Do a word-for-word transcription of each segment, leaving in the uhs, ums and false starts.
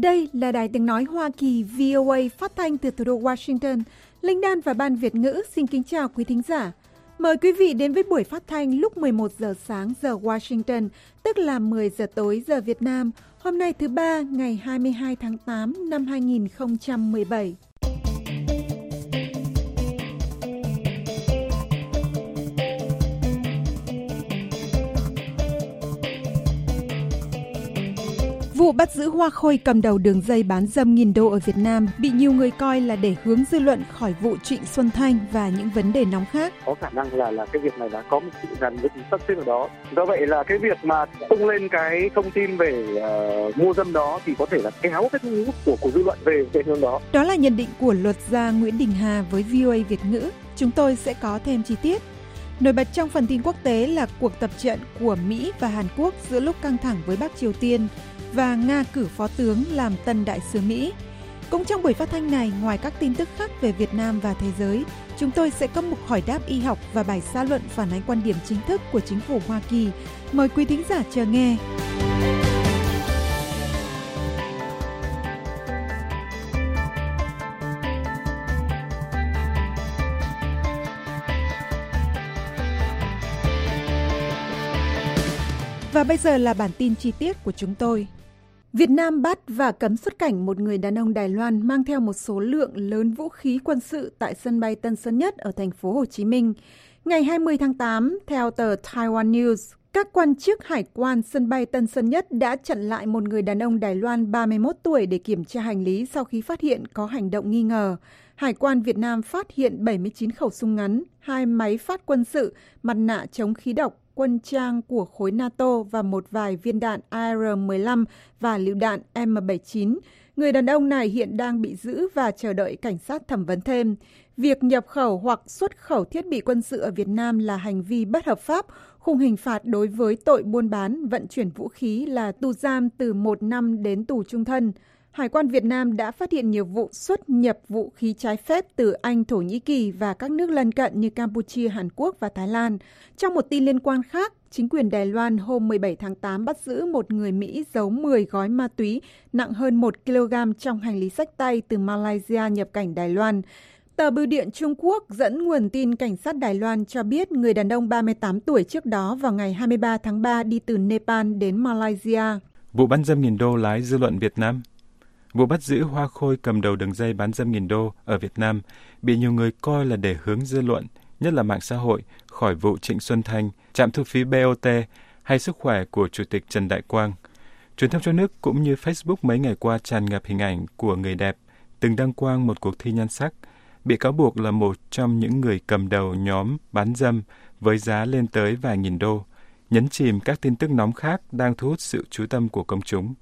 Đây là Đài Tiếng Nói Hoa Kỳ vê o a phát thanh từ thủ đô Washington. Linh Đan và Ban Việt ngữ xin kính chào quý thính giả. Mời quý vị đến với buổi phát thanh lúc mười một giờ sáng giờ Washington, tức là mười giờ tối giờ Việt Nam, hôm nay thứ ba ngày hai mươi hai tháng tám năm hai nghìn không trăm mười bảy. Vụ bắt giữ Hoa Khôi cầm đầu đường dây bán dâm nghìn đô ở Việt Nam bị nhiều người coi là để hướng dư luận khỏi vụ Trịnh Xuân Thanh và những vấn đề nóng khác. Có khả năng là là cái việc này đã có một sự dàn dựng sắp xếp ở đó. Do vậy là cái việc mà tung lên cái thông tin về uh, mua dâm đó thì có thể là kéo cái thu hút của của dư luận về cái hướng đó. Đó là nhận định của luật gia Nguyễn Đình Hà với vê o a Việt ngữ. Chúng tôi sẽ có thêm chi tiết. Nổi bật trong phần tin quốc tế là cuộc tập trận của Mỹ và Hàn Quốc giữa lúc căng thẳng với Bắc Triều Tiên và Nga cử phó tướng làm tân đại sứ Mỹ. Cũng trong buổi phát thanh này, ngoài các tin tức khác về Việt Nam và thế giới, chúng tôi sẽ có mục hỏi đáp y học và bài xã luận phản ánh quan điểm chính thức của chính phủ Hoa Kỳ. Mời quý thính giả chờ nghe. Và bây giờ là bản tin chi tiết của chúng tôi. Việt Nam bắt và cấm xuất cảnh một người đàn ông Đài Loan mang theo một số lượng lớn vũ khí quân sự tại sân bay Tân Sơn Nhất ở thành phố Hồ Chí Minh. Ngày hai mươi tháng tám, theo tờ Taiwan News, các quan chức hải quan sân bay Tân Sơn Nhất đã chặn lại một người đàn ông Đài Loan ba mươi mốt tuổi để kiểm tra hành lý sau khi phát hiện có hành động nghi ngờ. Hải quan Việt Nam phát hiện bảy mươi chín khẩu súng ngắn, hai máy phát quân sự, mặt nạ chống khí độc, quân trang của khối NATO và một vài viên đạn A R mười lăm và lựu đạn M bảy mươi chín. Người đàn ông này hiện đang bị giữ và chờ đợi cảnh sát thẩm vấn thêm. Việc nhập khẩu hoặc xuất khẩu thiết bị quân sự ở Việt Nam là hành vi bất hợp pháp. Khung hình phạt đối với tội buôn bán, vận chuyển vũ khí là tù giam từ một năm đến tù chung thân. Hải quan Việt Nam đã phát hiện nhiều vụ xuất nhập vũ khí trái phép từ Anh, Thổ Nhĩ Kỳ và các nước lân cận như Campuchia, Hàn Quốc và Thái Lan. Trong một tin liên quan khác, chính quyền Đài Loan hôm mười bảy tháng tám bắt giữ một người Mỹ giấu mười gói ma túy nặng hơn một ki lô gam trong hành lý xách tay từ Malaysia nhập cảnh Đài Loan. Tờ Bưu điện Trung Quốc dẫn nguồn tin cảnh sát Đài Loan cho biết người đàn ông ba mươi tám tuổi trước đó vào ngày hai mươi ba tháng ba đi từ Nepal đến Malaysia. Vụ bán dâm nghìn đô lái dư luận Việt Nam. Vụ bắt giữ Hoa Khôi cầm đầu đường dây bán dâm nghìn đô ở Việt Nam bị nhiều người coi là để hướng dư luận, nhất là mạng xã hội, khỏi vụ Trịnh Xuân Thanh, trạm thu phí bê o tê hay sức khỏe của Chủ tịch Trần Đại Quang. Truyền thông trong nước cũng như Facebook mấy ngày qua tràn ngập hình ảnh của người đẹp từng đăng quang một cuộc thi nhan sắc, bị cáo buộc là một trong những người cầm đầu nhóm bán dâm với giá lên tới vài nghìn đô, nhấn chìm các tin tức nóng khác đang thu hút sự chú tâm của công chúng.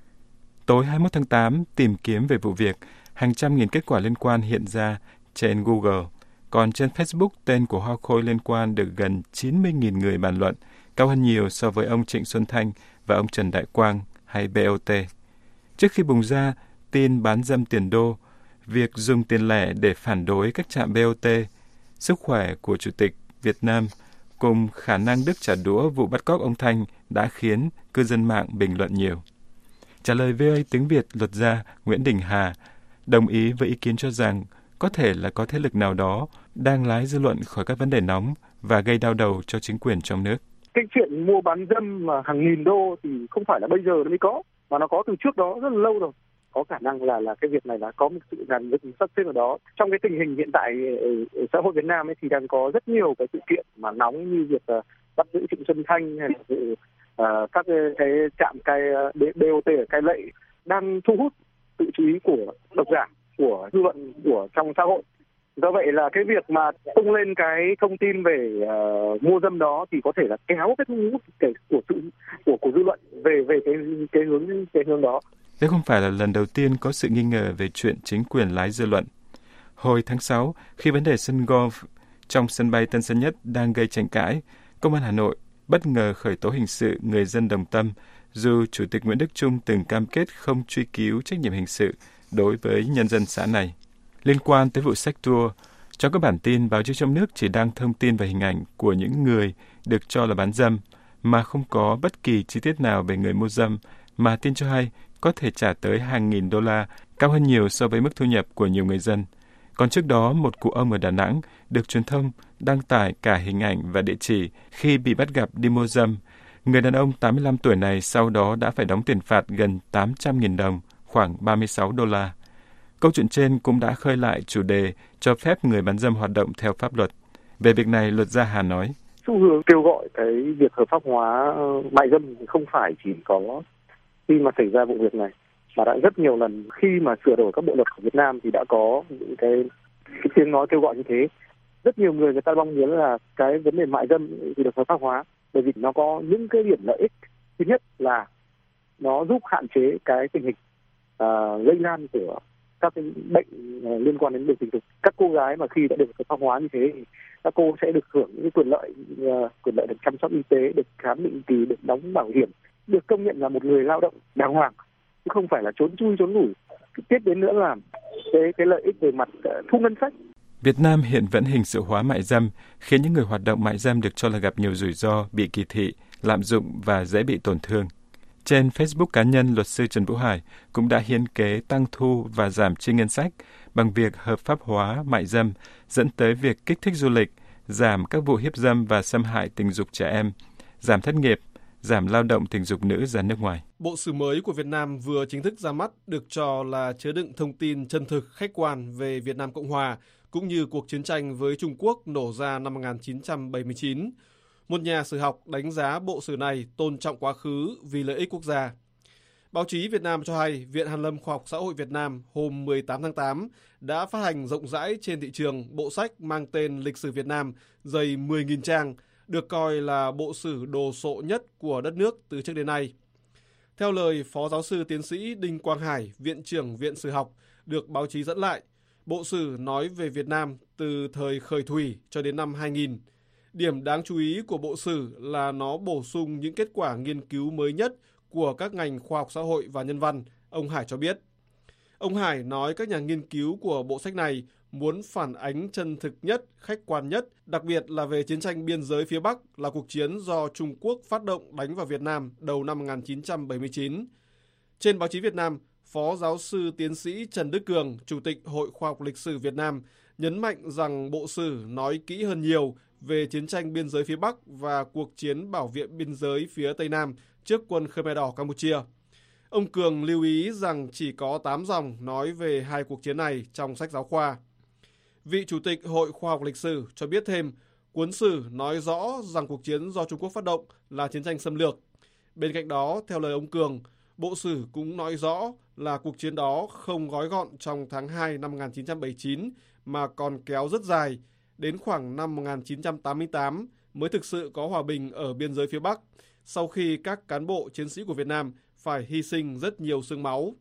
Tối hai mươi mốt tháng tám, tìm kiếm về vụ việc, hàng trăm nghìn kết quả liên quan hiện ra trên Google. Còn trên Facebook, tên của Hoa Khôi liên quan được gần chín mươi nghìn người bàn luận, cao hơn nhiều so với ông Trịnh Xuân Thanh và ông Trần Đại Quang hay bê o tê. Trước khi bùng ra tin bán dâm tiền đô, việc dùng tiền lẻ để phản đối các trạm bê o tê, sức khỏe của Chủ tịch Việt Nam cùng khả năng Đức trả đũa vụ bắt cóc ông Thanh đã khiến cư dân mạng bình luận nhiều. Trả lời vê o a tiếng Việt, luật gia Nguyễn Đình Hà đồng ý với ý kiến cho rằng có thể là có thế lực nào đó đang lái dư luận khỏi các vấn đề nóng và gây đau đầu cho chính quyền trong nước. Cái chuyện mua bán dâm mà hàng nghìn đô thì không phải là bây giờ nó mới có, mà nó có từ trước đó rất là lâu rồi. Có khả năng là là cái việc này đã có một sự dàn dựng sắp xếp ở đó. Trong cái tình hình hiện tại ở xã hội Việt Nam ấy thì đang có rất nhiều cái sự kiện mà nóng như việc uh, bắt giữ Trịnh Xuân Thanh hay là vụ uh, các cái, cái trạm cai bê o tê ở Cai Lậy đang thu hút sự chú ý của độc giả, của dư luận của trong xã hội. Do vậy là cái việc mà tung lên cái thông tin về uh, mua dâm đó thì có thể là kéo cái thu hút cái của sự của của dư luận về về cái cái hướng cái hướng đó. Đây không phải là lần đầu tiên có sự nghi ngờ về chuyện chính quyền lái dư luận. Hồi tháng sáu, khi vấn đề sân golf trong sân bay Tân Sơn Nhất đang gây tranh cãi, Công an Hà Nội bất ngờ khởi tố hình sự người dân Đồng Tâm, dù Chủ tịch Nguyễn Đức Chung từng cam kết không truy cứu trách nhiệm hình sự đối với nhân dân xã này. Liên quan tới vụ sex tour, trong các bản tin, báo chí trong nước chỉ đăng thông tin về hình ảnh của những người được cho là bán dâm, mà không có bất kỳ chi tiết nào về người mua dâm, mà tin cho hay có thể trả tới hàng nghìn đô la, cao hơn nhiều so với mức thu nhập của nhiều người dân. Còn trước đó, một cụ ông ở Đà Nẵng được truyền thông đăng tải cả hình ảnh và địa chỉ khi bị bắt gặp đi mua dâm. Người đàn ông tám mươi lăm tuổi này sau đó đã phải đóng tiền phạt gần tám trăm nghìn đồng, khoảng ba mươi sáu đô la. Câu chuyện trên cũng đã khơi lại chủ đề cho phép người bán dâm hoạt động theo pháp luật. Về việc này, luật gia Hà nói: Xu hướng kêu gọi cái việc hợp pháp hóa mại dâm không phải chỉ có khi mà xảy ra vụ việc này, mà đã rất nhiều lần khi mà sửa đổi các bộ luật của Việt Nam thì đã có những cái, cái tiếng nói kêu gọi như thế. Rất nhiều người người ta mong muốn là cái vấn đề mại dâm thì được hợp pháp hóa, bởi vì nó có những cái điểm lợi ích. Thứ nhất là nó giúp hạn chế cái tình hình uh, lây lan của các cái bệnh uh, liên quan đến đường tình dục. Các cô gái mà khi đã được hợp pháp hóa như thế thì các cô sẽ được hưởng những quyền lợi, uh, quyền lợi được chăm sóc y tế, được khám định kỳ, được đóng bảo hiểm, được công nhận là một người lao động đàng hoàng, chứ không phải là trốn chui trốn lủi. Tiếp đến nữa là cái cái lợi ích về mặt uh, thu ngân sách. Việt Nam hiện vẫn hình sự hóa mại dâm, khiến những người hoạt động mại dâm được cho là gặp nhiều rủi ro, bị kỳ thị, lạm dụng và dễ bị tổn thương. Trên Facebook cá nhân, luật sư Trần Vũ Hải cũng đã hiến kế tăng thu và giảm chi ngân sách bằng việc hợp pháp hóa mại dâm, dẫn tới việc kích thích du lịch, giảm các vụ hiếp dâm và xâm hại tình dục trẻ em, giảm thất nghiệp, giảm lao động tình dục nữ ra nước ngoài. Bộ sử mới của Việt Nam vừa chính thức ra mắt được cho là chứa đựng thông tin chân thực, khách quan về Việt Nam Cộng Hòa, cũng như cuộc chiến tranh với Trung Quốc nổ ra năm một nghìn chín trăm bảy mươi chín. Một nhà sử học đánh giá bộ sử này tôn trọng quá khứ vì lợi ích quốc gia. Báo chí Việt Nam cho hay Viện Hàn lâm Khoa học Xã hội Việt Nam hôm mười tám tháng tám đã phát hành rộng rãi trên thị trường bộ sách mang tên Lịch sử Việt Nam dày mười nghìn trang, được coi là bộ sử đồ sộ nhất của đất nước từ trước đến nay. Theo lời Phó Giáo sư Tiến sĩ Đinh Quang Hải, Viện trưởng Viện Sử học, được báo chí dẫn lại, bộ sử nói về Việt Nam từ thời khởi thủy cho đến năm hai nghìn. Điểm đáng chú ý của bộ sử là nó bổ sung những kết quả nghiên cứu mới nhất của các ngành khoa học xã hội và nhân văn, ông Hải cho biết. Ông Hải nói các nhà nghiên cứu của bộ sách này muốn phản ánh chân thực nhất, khách quan nhất, đặc biệt là về chiến tranh biên giới phía Bắc, là cuộc chiến do Trung Quốc phát động đánh vào Việt Nam đầu năm một nghìn chín trăm bảy mươi chín. Trên báo chí Việt Nam, Phó Giáo sư Tiến sĩ Trần Đức Cường, Chủ tịch Hội Khoa học Lịch sử Việt Nam, nhấn mạnh rằng bộ sử nói kỹ hơn nhiều về chiến tranh biên giới phía Bắc và cuộc chiến bảo vệ biên giới phía Tây Nam trước quân Khmer Đỏ Campuchia. Ông Cường lưu ý rằng chỉ có tám dòng nói về hai cuộc chiến này trong sách giáo khoa. Vị Chủ tịch Hội Khoa học Lịch sử cho biết thêm, cuốn sử nói rõ rằng cuộc chiến do Trung Quốc phát động là chiến tranh xâm lược. Bên cạnh đó, theo lời ông Cường, bộ sử cũng nói rõ là cuộc chiến đó không gói gọn trong tháng hai năm một nghìn chín trăm bảy mươi chín mà còn kéo rất dài, đến khoảng năm một nghìn chín trăm tám mươi tám mới thực sự có hòa bình ở biên giới phía Bắc, sau khi các cán bộ chiến sĩ của Việt Nam phải hy sinh rất nhiều xương máu.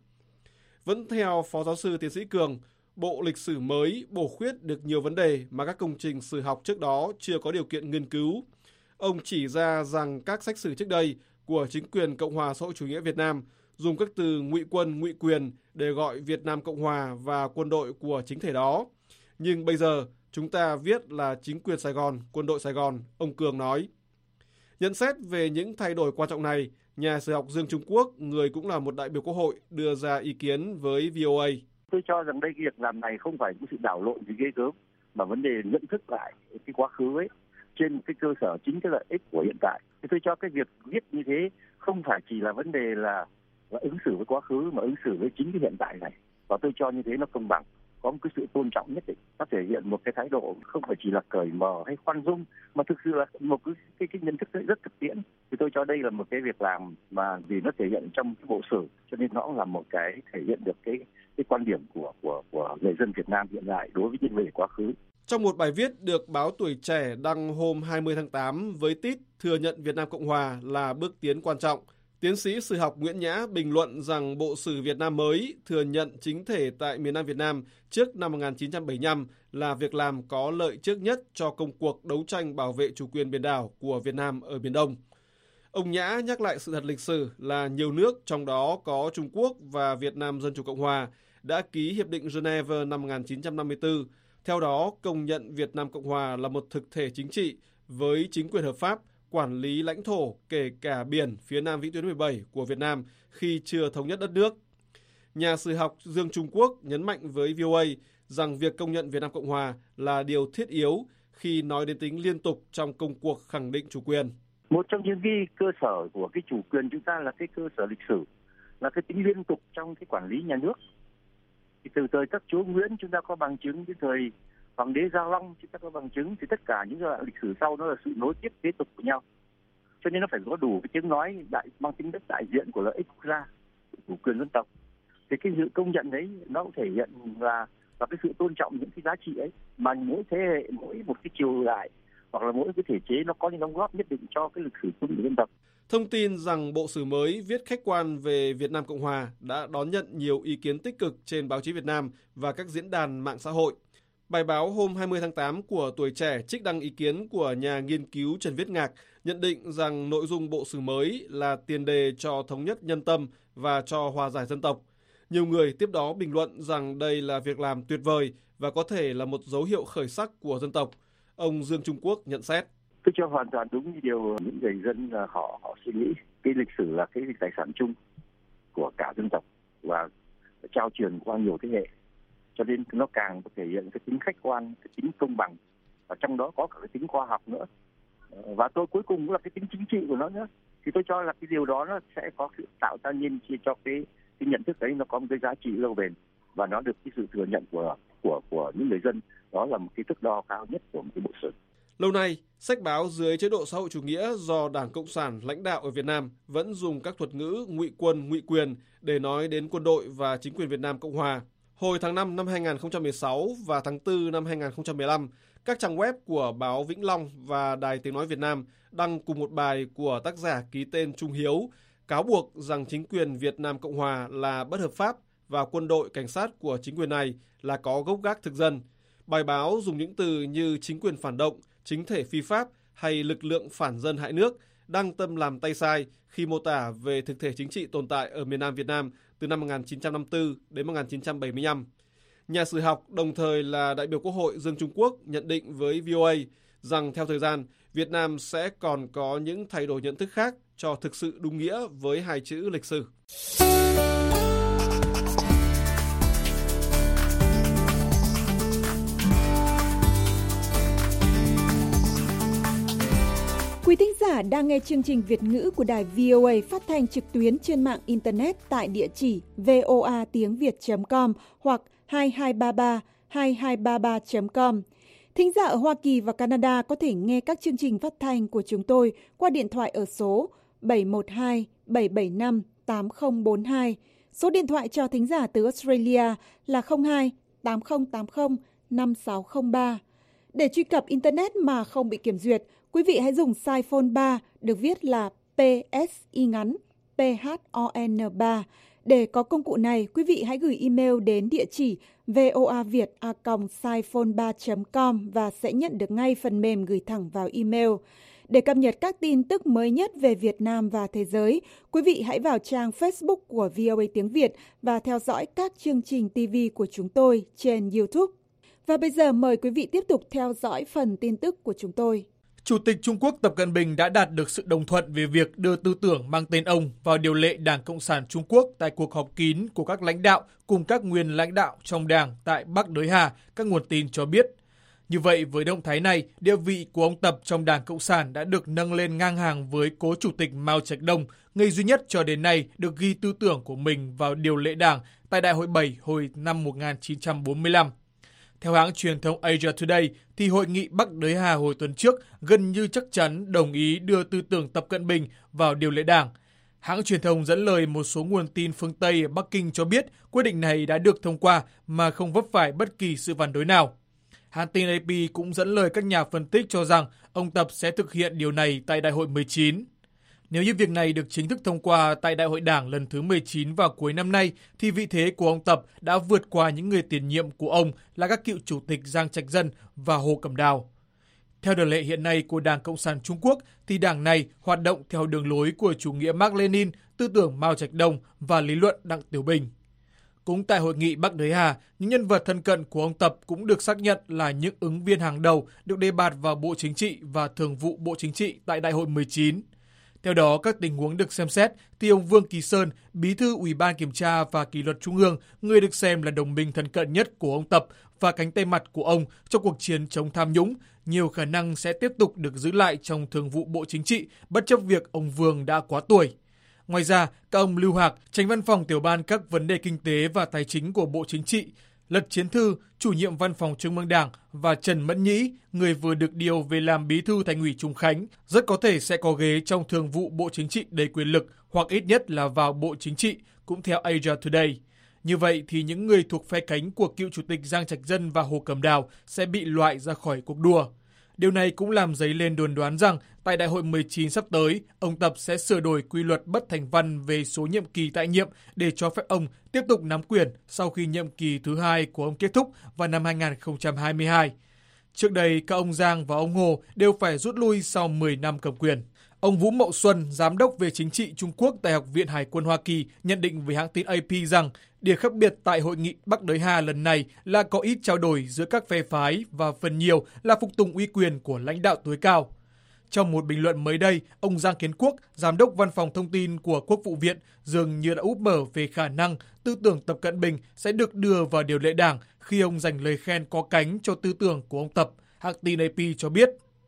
Vẫn theo Phó Giáo sư Tiến sĩ Cường, bộ lịch sử mới bổ khuyết được nhiều vấn đề mà các công trình sử học trước đó chưa có điều kiện nghiên cứu. Ông chỉ ra rằng các sách sử trước đây của chính quyền Cộng hòa xã hội chủ nghĩa Việt Nam dùng các từ ngụy quân, ngụy quyền để gọi Việt Nam Cộng Hòa và quân đội của chính thể đó. Nhưng bây giờ chúng ta viết là chính quyền Sài Gòn, quân đội Sài Gòn, ông Cường nói. Nhận xét về những thay đổi quan trọng này, nhà sử học Dương Trung Quốc, người cũng là một đại biểu Quốc hội, đưa ra ý kiến với vê o a. Tôi cho rằng đây việc làm này không phải một sự đảo lộn gì ghê gớm, mà vấn đề nhận thức lại cái quá khứ ấy trên cái cơ sở chính cái lợi ích của hiện tại. Thì tôi cho cái việc viết như thế không phải chỉ là vấn đề là, là ứng xử với quá khứ, mà ứng xử với chính cái hiện tại này. Và tôi cho như thế nó công bằng, có một cái sự tôn trọng nhất định, nó thể hiện một cái thái độ không phải chỉ là cởi mở hay khoan dung, mà thực sự là một cái cái, cái nhận thức rất thực tiễn. Thì tôi cho đây là một cái việc làm mà vì nó thể hiện trong cái bộ sử, cho nên nó là một cái thể hiện được cái cái quan điểm của của của người dân Việt Nam hiện tại đối với những về quá khứ. Trong một bài viết được báo Tuổi Trẻ đăng hôm hai mươi tháng tám với tít thừa nhận Việt Nam Cộng Hòa là bước tiến quan trọng, tiến sĩ sử học Nguyễn Nhã bình luận rằng bộ sử Việt Nam mới thừa nhận chính thể tại miền Nam Việt Nam trước năm một nghìn chín trăm bảy mươi lăm là việc làm có lợi trước nhất cho công cuộc đấu tranh bảo vệ chủ quyền biển đảo của Việt Nam ở Biển Đông. Ông Nhã nhắc lại sự thật lịch sử là nhiều nước, trong đó có Trung Quốc và Việt Nam Dân chủ Cộng Hòa, đã ký Hiệp định Geneva năm một nghìn chín trăm năm mươi tư, theo đó công nhận Việt Nam Cộng Hòa là một thực thể chính trị với chính quyền hợp pháp, quản lý lãnh thổ kể cả biển phía nam vĩ tuyến mười bảy của Việt Nam khi chưa thống nhất đất nước. Nhà sử học Dương Trung Quốc nhấn mạnh với vê o a rằng việc công nhận Việt Nam Cộng Hòa là điều thiết yếu khi nói đến tính liên tục trong công cuộc khẳng định chủ quyền. Một trong những cái cơ sở của cái chủ quyền chúng ta là cái cơ sở lịch sử, là cái tính liên tục trong cái quản lý nhà nước. Thì từ thời các chúa Nguyễn chúng ta có bằng chứng, cái thời Hoàng đế Gia Long chúng ta có bằng chứng, thì tất cả những giai đoạn lịch sử sau nó là sự nối tiếp kế tục của nhau. Cho nên nó phải có đủ cái tiếng nói đại mang tính chất đại diện của lợi ích quốc gia, chủ quyền dân tộc. Thì cái sự công nhận đấy nó cũng thể hiện là và cái sự tôn trọng những cái giá trị ấy, mà mỗi thế hệ, mỗi một cái triều đại hoặc là mỗi cái thể chế nó có những đóng góp nhất định cho cái lịch sử chung của dân tộc. Thông tin rằng bộ sử mới viết khách quan về Việt Nam Cộng Hòa đã đón nhận nhiều ý kiến tích cực trên báo chí Việt Nam và các diễn đàn mạng xã hội. Bài báo hôm hai mươi tháng tám của Tuổi Trẻ trích đăng ý kiến của nhà nghiên cứu Trần Viết Ngạc nhận định rằng nội dung bộ sử mới là tiền đề cho thống nhất nhân tâm và cho hòa giải dân tộc. Nhiều người tiếp đó bình luận rằng đây là việc làm tuyệt vời và có thể là một dấu hiệu khởi sắc của dân tộc. Ông Dương Trung Quốc nhận xét. Tôi cho hoàn toàn đúng như điều những người dân họ họ suy nghĩ. Cái lịch sử là cái tài sản chung của cả dân tộc và trao truyền qua nhiều thế hệ. Cho nên nó càng thể hiện cái tính khách quan, cái tính công bằng, và trong đó có cả cái tính khoa học nữa. Và tôi cuối cùng cũng là cái tính chính trị của nó nữa. Thì tôi cho là cái điều đó nó sẽ có sự tạo ra nên cho cái cái nhận thức đấy nó có một cái giá trị lâu bền và nó được cái sự thừa nhận của của của những người dân. Đó là một cái thước đo cao nhất của một cái bộ sử. Lâu nay, sách báo dưới chế độ xã hội chủ nghĩa do Đảng Cộng sản lãnh đạo ở Việt Nam vẫn dùng các thuật ngữ ngụy quân, ngụy quyền để nói đến quân đội và chính quyền Việt Nam Cộng Hòa. Hồi tháng năm năm hai nghìn không trăm mười sáu và tháng tư năm hai nghìn không trăm mười lăm, các trang web của báo Vĩnh Long và Đài Tiếng Nói Việt Nam đăng cùng một bài của tác giả ký tên Trung Hiếu, cáo buộc rằng chính quyền Việt Nam Cộng Hòa là bất hợp pháp và quân đội cảnh sát của chính quyền này là có gốc gác thực dân. Bài báo dùng những từ như chính quyền phản động, chính thể phi pháp hay lực lượng phản dân hại nước, đang tâm làm tay sai khi mô tả về thực thể chính trị tồn tại ở miền Nam Việt Nam từ năm một nghìn chín trăm năm mươi tư đến một nghìn chín trăm bảy mươi lăm. Nhà sử học đồng thời là đại biểu Quốc hội Dương Trung Quốc nhận định với vê o a rằng theo thời gian, Việt Nam sẽ còn có những thay đổi nhận thức khác cho thực sự đúng nghĩa với hai chữ lịch sử. Quý thính giả đang nghe chương trình Việt ngữ của đài vê o a phát thanh trực tuyến trên mạng Internet tại địa chỉ voa tiếng việt chấm com hoặc hai hai ba ba hai hai ba ba chấm com. Thính giả ở Hoa Kỳ và Canada có thể nghe các chương trình phát thanh của chúng tôi qua điện thoại ở số bảy một hai bảy bảy năm tám không bốn hai. Số điện thoại cho thính giả từ Australia là không hai tám không tám không năm sáu không ba. Để truy cập Internet mà không bị kiểm duyệt, quý vị hãy dùng size phone ba được viết là pê ét i ngắn pê hát o en ba. Để có công cụ này, quý vị hãy gửi email đến địa chỉ voaviet a còng siphone ba chấm com và sẽ nhận được ngay phần mềm gửi thẳng vào email. Để cập nhật các tin tức mới nhất về Việt Nam và thế giới, quý vị hãy vào trang Facebook của vê o a tiếng Việt và theo dõi các chương trình ti vi của chúng tôi trên YouTube. Và bây giờ mời quý vị tiếp tục theo dõi phần tin tức của chúng tôi. Chủ tịch Trung Quốc Tập Cận Bình đã đạt được sự đồng thuận về việc đưa tư tưởng mang tên ông vào điều lệ Đảng Cộng sản Trung Quốc tại cuộc họp kín của các lãnh đạo cùng các nguyên lãnh đạo trong đảng tại Bắc Đới Hà, các nguồn tin cho biết. Như vậy, với động thái này, địa vị của ông Tập trong Đảng Cộng sản đã được nâng lên ngang hàng với cố chủ tịch Mao Trạch Đông, người duy nhất cho đến nay được ghi tư tưởng của mình vào điều lệ đảng tại Đại hội bảy hồi năm một nghìn chín trăm bốn mươi lăm. Theo hãng truyền thông Asia Today, thì hội nghị Bắc Đới Hà hồi tuần trước gần như chắc chắn đồng ý đưa tư tưởng Tập Cận Bình vào điều lệ đảng. Hãng truyền thông dẫn lời một số nguồn tin phương Tây ở Bắc Kinh cho biết quyết định này đã được thông qua mà không vấp phải bất kỳ sự phản đối nào. Hãng tin a pê cũng dẫn lời các nhà phân tích cho rằng ông Tập sẽ thực hiện điều này tại Đại hội mười chín. Nếu như việc này được chính thức thông qua tại Đại hội Đảng lần thứ mười chín vào cuối năm nay, thì vị thế của ông Tập đã vượt qua những người tiền nhiệm của ông là các cựu chủ tịch Giang Trạch Dân và Hồ Cẩm Đào. Theo điều lệ hiện nay của Đảng Cộng sản Trung Quốc, thì đảng này hoạt động theo đường lối của chủ nghĩa Mác Lênin, tư tưởng Mao Trạch Đông và lý luận Đặng Tiểu Bình. Cũng tại hội nghị Bắc Đới Hà, những nhân vật thân cận của ông Tập cũng được xác nhận là những ứng viên hàng đầu được đề bạt vào Bộ Chính trị và Thường vụ Bộ Chính trị tại Đại hội mười chín. Theo đó, các tình huống được xem xét thì ông Vương Kỳ Sơn, Bí thư Ủy ban Kiểm tra và Kỷ luật Trung ương, người được xem là đồng minh thân cận nhất của ông Tập và cánh tay mặt của ông trong cuộc chiến chống tham nhũng, nhiều khả năng sẽ tiếp tục được giữ lại trong Thường vụ Bộ Chính trị, bất chấp việc ông Vương đã quá tuổi. Ngoài ra, các ông Lưu Hạc, Chánh Văn phòng Tiểu ban các vấn đề kinh tế và tài chính của Bộ Chính trị, Lật Chiến Thư, Chủ nhiệm Văn phòng Trung ương Đảng và Trần Mẫn Nhĩ, người vừa được điều về làm Bí thư Thành ủy Trùng Khánh, rất có thể sẽ có ghế trong Thường vụ Bộ Chính trị đầy quyền lực hoặc ít nhất là vào Bộ Chính trị, cũng theo Asia Today. Như vậy thì những người thuộc phe cánh của cựu Chủ tịch Giang Trạch Dân và Hồ Cẩm Đào sẽ bị loại ra khỏi cuộc đua. Điều này cũng làm dấy lên đồn đoán rằng tại Đại hội mười chín sắp tới, ông Tập sẽ sửa đổi quy luật bất thành văn về số nhiệm kỳ tại nhiệm để cho phép ông tiếp tục nắm quyền sau khi nhiệm kỳ thứ hai của ông kết thúc vào năm hai nghìn không trăm hai mươi hai. Trước đây, các ông Giang và ông Hồ đều phải rút lui sau mười năm cầm quyền. Ông Vũ Mậu Xuân, Giám đốc về chính trị Trung Quốc tại Học viện Hải quân Hoa Kỳ, nhận định với hãng tin A P rằng điểm khác biệt tại hội nghị Bắc Đới Hà lần này là có ít trao đổi giữa các phe phái và phần nhiều là phục tùng uy quyền của lãnh đạo tối cao. Trong một bình luận mới đây, ông Giang Kiến Quốc, Giám đốc Văn phòng Thông tin của Quốc vụ viện, dường như đã úp mở về khả năng tư tưởng Tập Cận Bình sẽ được đưa vào điều lệ đảng khi ông dành lời khen có cánh cho tư tưởng của ông Tập, hãng tin A P cho biết.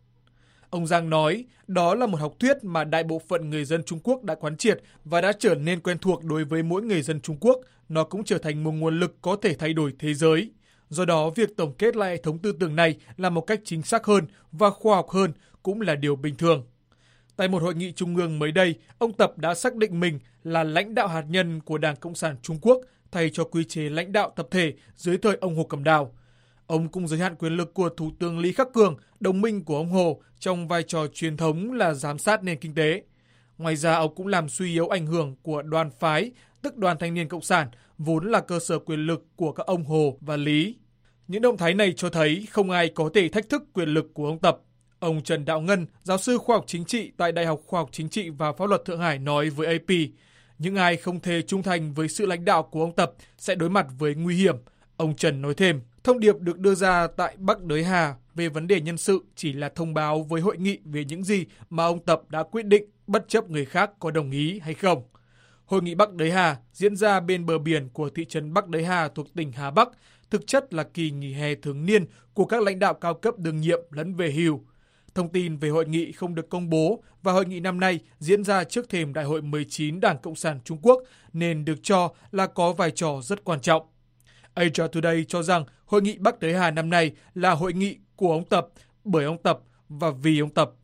Ông Giang nói, đó là một học thuyết mà đại bộ phận người dân Trung Quốc đã quán triệt và đã trở nên quen thuộc đối với mỗi người dân Trung Quốc. Nó cũng trở thành một nguồn lực có thể thay đổi thế giới. Do đó, việc tổng kết lại hệ thống tư tưởng này là một cách chính xác hơn và khoa học hơn cũng là điều bình thường. Tại một hội nghị trung ương mới đây, ông Tập đã xác định mình là lãnh đạo hạt nhân của Đảng Cộng sản Trung Quốc thay cho quy chế lãnh đạo tập thể dưới thời ông Hồ Cẩm Đào. Ông cũng giới hạn quyền lực của Thủ tướng Lý Khắc Cường, đồng minh của ông Hồ, trong vai trò truyền thống là giám sát nền kinh tế. Ngoài ra, ông cũng làm suy yếu ảnh hưởng của đoàn phái, tức Đoàn Thanh niên Cộng sản, vốn là cơ sở quyền lực của các ông Hồ và Lý. Những động thái này cho thấy không ai có thể thách thức quyền lực của ông Tập. Ông Trần Đạo Ngân, giáo sư khoa học chính trị tại Đại học Khoa học Chính trị và Pháp luật Thượng Hải nói với A P, những ai không thể trung thành với sự lãnh đạo của ông Tập sẽ đối mặt với nguy hiểm. Ông Trần nói thêm, thông điệp được đưa ra tại Bắc Đới Hà về vấn đề nhân sự chỉ là thông báo với hội nghị về những gì mà ông Tập đã quyết định bất chấp người khác có đồng ý hay không. Hội nghị Bắc Đới Hà diễn ra bên bờ biển của thị trấn Bắc Đới Hà thuộc tỉnh Hà Bắc, thực chất là kỳ nghỉ hè thường niên của các lãnh đạo cao cấp đương nhiệm lẫn về hưu. Thông tin về hội nghị không được công bố và hội nghị năm nay diễn ra trước thềm Đại hội mười chín Đảng Cộng sản Trung Quốc nên được cho là có vai trò rất quan trọng. Asia Today cho rằng hội nghị Bắc Đới Hà năm nay là hội nghị của ông Tập, bởi ông Tập và vì ông Tập.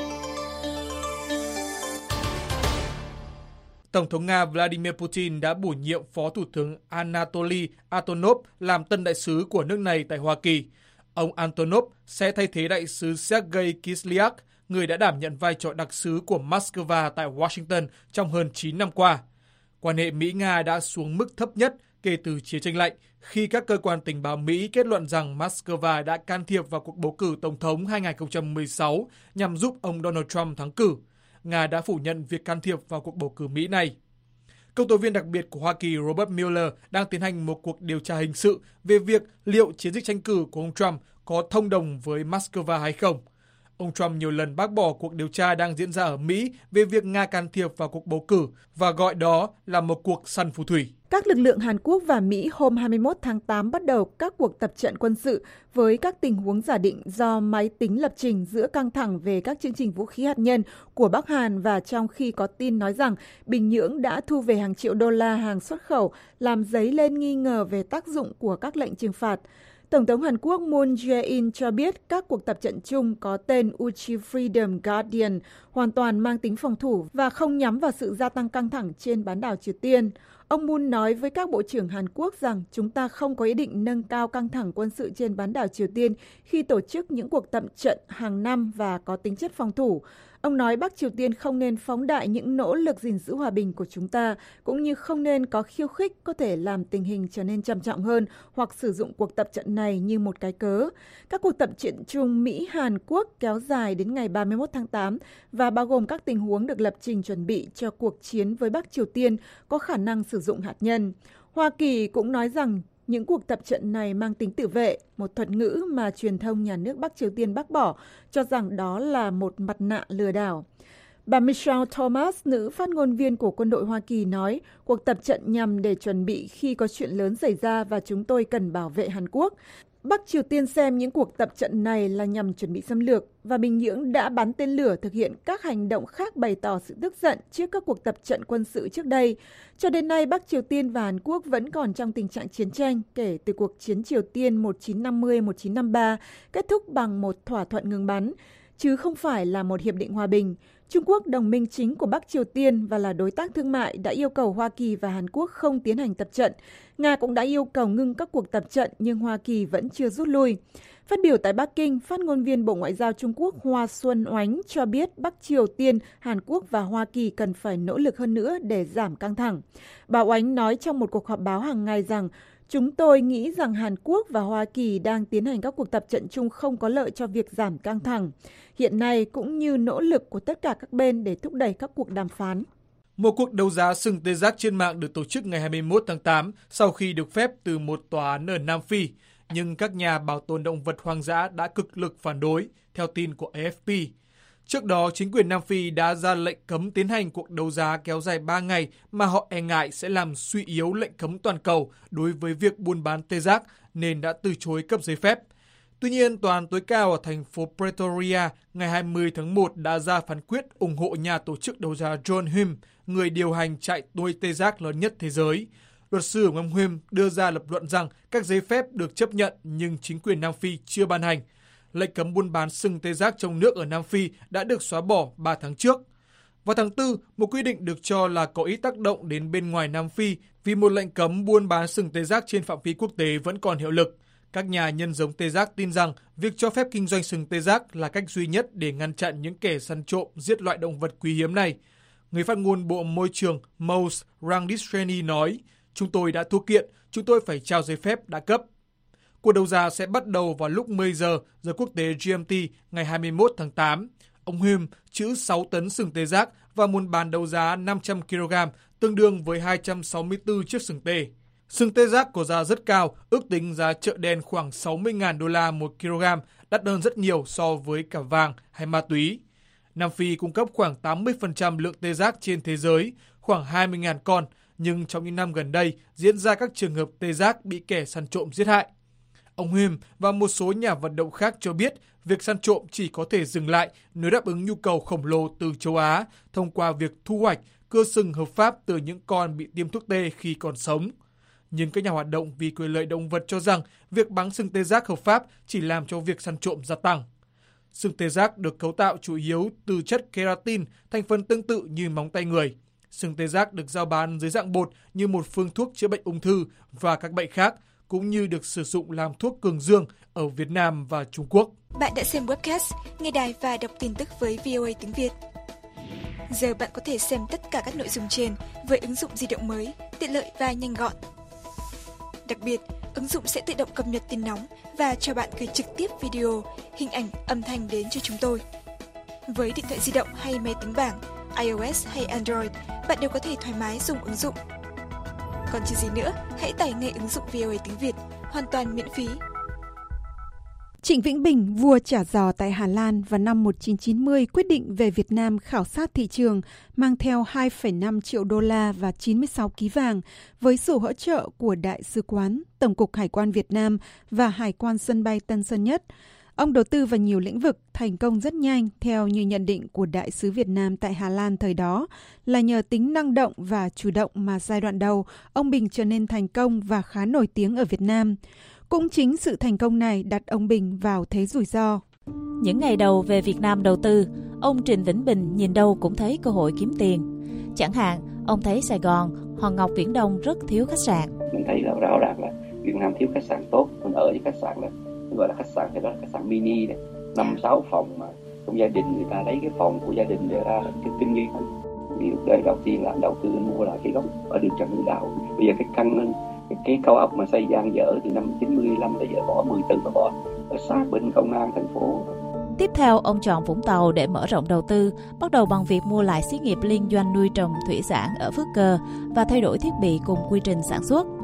Tổng thống Nga Vladimir Putin đã bổ nhiệm Phó Thủ tướng Anatoly Antonov làm tân đại sứ của nước này tại Hoa Kỳ. Ông Antonov sẽ thay thế đại sứ Sergei Kislyak, người đã đảm nhận vai trò đặc sứ của Moscow tại Washington trong hơn chín năm qua. Quan hệ Mỹ-Nga đã xuống mức thấp nhất kể từ chiến tranh lạnh, khi các cơ quan tình báo Mỹ kết luận rằng Moscow đã can thiệp vào cuộc bầu cử tổng thống hai nghìn không trăm mười sáu nhằm giúp ông Donald Trump thắng cử. Nga đã phủ nhận việc can thiệp vào cuộc bầu cử Mỹ này. Công tố viên đặc biệt của Hoa Kỳ Robert Mueller đang tiến hành một cuộc điều tra hình sự về việc liệu chiến dịch tranh cử của ông Trump có thông đồng với Moscow hay không. Ông Trump nhiều lần bác bỏ cuộc điều tra đang diễn ra ở Mỹ về việc Nga can thiệp vào cuộc bầu cử và gọi đó là một cuộc săn phù thủy. Các lực lượng Hàn Quốc và Mỹ hôm hai mươi mốt tháng tám bắt đầu các cuộc tập trận quân sự với các tình huống giả định do máy tính lập trình giữa căng thẳng về các chương trình vũ khí hạt nhân của Bắc Hàn, và trong khi có tin nói rằng Bình Nhưỡng đã thu về hàng triệu đô la hàng xuất khẩu, làm dấy lên nghi ngờ về tác dụng của các lệnh trừng phạt. Tổng thống Hàn Quốc Moon Jae-in cho biết các cuộc tập trận chung có tên Uchi Freedom Guardian hoàn toàn mang tính phòng thủ và không nhắm vào sự gia tăng căng thẳng trên bán đảo Triều Tiên. Ông Moon nói với các bộ trưởng Hàn Quốc rằng chúng ta không có ý định nâng cao căng thẳng quân sự trên bán đảo Triều Tiên khi tổ chức những cuộc tập trận hàng năm và có tính chất phòng thủ. Ông nói Bắc Triều Tiên không nên phóng đại những nỗ lực gìn giữ hòa bình của chúng ta, cũng như không nên có khiêu khích có thể làm tình hình trở nên trầm trọng hơn hoặc sử dụng cuộc tập trận này như một cái cớ. Các cuộc tập trận chung Mỹ-Hàn Quốc kéo dài đến ngày ba mươi mốt tháng tám và bao gồm các tình huống được lập trình chuẩn bị cho cuộc chiến với Bắc Triều Tiên có khả năng sử dụng hạt nhân. Hoa Kỳ cũng nói rằng những cuộc tập trận này mang tính tự vệ, một thuật ngữ mà truyền thông nhà nước Bắc Triều Tiên bác bỏ, cho rằng đó là một mặt nạ lừa đảo. Bà Michelle Thomas, nữ phát ngôn viên của quân đội Hoa Kỳ nói, cuộc tập trận nhằm để chuẩn bị khi có chuyện lớn xảy ra và chúng tôi cần bảo vệ Hàn Quốc. Bắc Triều Tiên xem những cuộc tập trận này là nhằm chuẩn bị xâm lược và Bình Nhưỡng đã bắn tên lửa thực hiện các hành động khác bày tỏ sự tức giận trước các cuộc tập trận quân sự trước đây. Cho đến nay, Bắc Triều Tiên và Hàn Quốc vẫn còn trong tình trạng chiến tranh kể từ cuộc chiến Triều Tiên một nghìn chín trăm năm mươi đến một nghìn chín trăm năm mươi ba kết thúc bằng một thỏa thuận ngừng bắn, chứ không phải là một hiệp định hòa bình. Trung Quốc, đồng minh chính của Bắc Triều Tiên và là đối tác thương mại, đã yêu cầu Hoa Kỳ và Hàn Quốc không tiến hành tập trận. Nga cũng đã yêu cầu ngưng các cuộc tập trận, nhưng Hoa Kỳ vẫn chưa rút lui. Phát biểu tại Bắc Kinh, phát ngôn viên Bộ Ngoại giao Trung Quốc Hoa Xuân Oánh cho biết Bắc Triều Tiên, Hàn Quốc và Hoa Kỳ cần phải nỗ lực hơn nữa để giảm căng thẳng. Bà Oánh nói trong một cuộc họp báo hàng ngày rằng, chúng tôi nghĩ rằng Hàn Quốc và Hoa Kỳ đang tiến hành các cuộc tập trận chung không có lợi cho việc giảm căng thẳng hiện nay, cũng như nỗ lực của tất cả các bên để thúc đẩy các cuộc đàm phán. Một cuộc đấu giá sừng tê giác trên mạng được tổ chức ngày hai mươi mốt tháng tám sau khi được phép từ một tòa án ở Nam Phi, nhưng các nhà bảo tồn động vật hoang dã đã cực lực phản đối, theo tin của A F P. Trước đó, chính quyền Nam Phi đã ra lệnh cấm tiến hành cuộc đấu giá kéo dài ba ngày mà họ e ngại sẽ làm suy yếu lệnh cấm toàn cầu đối với việc buôn bán tê giác, nên đã từ chối cấp giấy phép. Tuy nhiên, tòa án tối cao ở thành phố Pretoria ngày hai mươi tháng một đã ra phán quyết ủng hộ nhà tổ chức đấu giá John Hume, người điều hành trại nuôi tê giác lớn nhất thế giới. Luật sư của ông Hume đưa ra lập luận rằng các giấy phép được chấp nhận nhưng chính quyền Nam Phi chưa ban hành. Lệnh cấm buôn bán sừng tê giác trong nước ở Nam Phi đã được xóa bỏ ba tháng trước. Vào tháng tư, một quy định được cho là có ít tác động đến bên ngoài Nam Phi vì một lệnh cấm buôn bán sừng tê giác trên phạm vi quốc tế vẫn còn hiệu lực. Các nhà nhân giống tê giác tin rằng việc cho phép kinh doanh sừng tê giác là cách duy nhất để ngăn chặn những kẻ săn trộm giết loại động vật quý hiếm này. Người phát ngôn Bộ Môi trường Mose Rangdishreni nói, chúng tôi đã thua kiện, chúng tôi phải trao giấy phép đã cấp. Cuộc đấu giá sẽ bắt đầu vào lúc mười giờ giờ quốc tế G M T ngày hai mươi mốt tháng tám. Ông Hume trữ sáu tấn sừng tê giác và muốn bán đấu giá năm trăm ki lô gam, tương đương với hai trăm sáu mươi tư chiếc sừng tê. Sừng tê giác có giá rất cao, ước tính giá chợ đen khoảng sáu mươi nghìn đô la một kg, đắt hơn rất nhiều so với cả vàng hay ma túy. Nam Phi cung cấp khoảng tám mươi phần trăm lượng tê giác trên thế giới, khoảng hai mươi nghìn con, nhưng trong những năm gần đây diễn ra các trường hợp tê giác bị kẻ săn trộm giết hại. Ông Hume và một số nhà vận động khác cho biết việc săn trộm chỉ có thể dừng lại nếu đáp ứng nhu cầu khổng lồ từ châu Á thông qua việc thu hoạch cưa sừng hợp pháp từ những con bị tiêm thuốc tê khi còn sống. Nhưng các nhà hoạt động vì quyền lợi động vật cho rằng việc bắn sừng tê giác hợp pháp chỉ làm cho việc săn trộm gia tăng. Sừng tê giác được cấu tạo chủ yếu từ chất keratin, thành phần tương tự như móng tay người. Sừng tê giác được rao bán dưới dạng bột như một phương thuốc chữa bệnh ung thư và các bệnh khác, cũng như được sử dụng làm thuốc cường dương ở Việt Nam và Trung Quốc. Bạn đã xem webcast, nghe đài và đọc tin tức với vê o a tiếng Việt. Giờ bạn có thể xem tất cả các nội dung trên với ứng dụng di động mới, tiện lợi và nhanh gọn. Đặc biệt, ứng dụng sẽ tự động cập nhật tin nóng và cho bạn gửi trực tiếp video, hình ảnh, âm thanh đến cho chúng tôi. Với điện thoại di động hay máy tính bảng, iOS hay Android, bạn đều có thể thoải mái dùng ứng dụng. Còn chờ gì nữa, hãy tải ngay ứng dụng vê o a tiếng Việt, hoàn toàn miễn phí. Trịnh Vĩnh Bình, vua chả giò tại Hà Lan vào năm một nghìn chín trăm chín mươi quyết định về Việt Nam khảo sát thị trường, mang theo hai phẩy năm triệu đô la và chín mươi sáu ký vàng với sự hỗ trợ của Đại sứ quán, Tổng cục Hải quan Việt Nam và Hải quan sân bay Tân Sơn Nhất. Ông đầu tư vào nhiều lĩnh vực, thành công rất nhanh, theo như nhận định của Đại sứ Việt Nam tại Hà Lan thời đó, là nhờ tính năng động và chủ động mà giai đoạn đầu, ông Bình trở nên thành công và khá nổi tiếng ở Việt Nam. Cũng chính sự thành công này đặt ông Bình vào thế rủi ro. Những ngày đầu về Việt Nam đầu tư, ông Trịnh Vĩnh Bình nhìn đâu cũng thấy cơ hội kiếm tiền. Chẳng hạn, ông thấy Sài Gòn, Hòn Ngọc Viễn Đông rất thiếu khách sạn. Mình thấy là rõ ràng là Việt Nam thiếu khách sạn tốt, mình ở với khách sạn là gọi là khách sạn thì đó là khách sạn mini đấy, năm sáu phòng mà trong gia đình người ta lấy cái phòng của gia đình để ra cái kinh doanh thôi. Vì lúc đấy đầu tiên là đầu tư mua lại cái gốc ở đường Trần Hưng Đạo. Bây giờ cái căn cái, cái cao ốc mà xây dang dở từ năm chín mươi lăm bây giờ bỏ mười tầng mà bỏ ở sát bên công an thành phố. Tiếp theo, ông chọn Vũng Tàu để mở rộng đầu tư, bắt đầu bằng việc mua lại xí nghiệp liên doanh nuôi trồng thủy sản ở Phước Cơ và thay đổi thiết bị cùng quy trình sản xuất.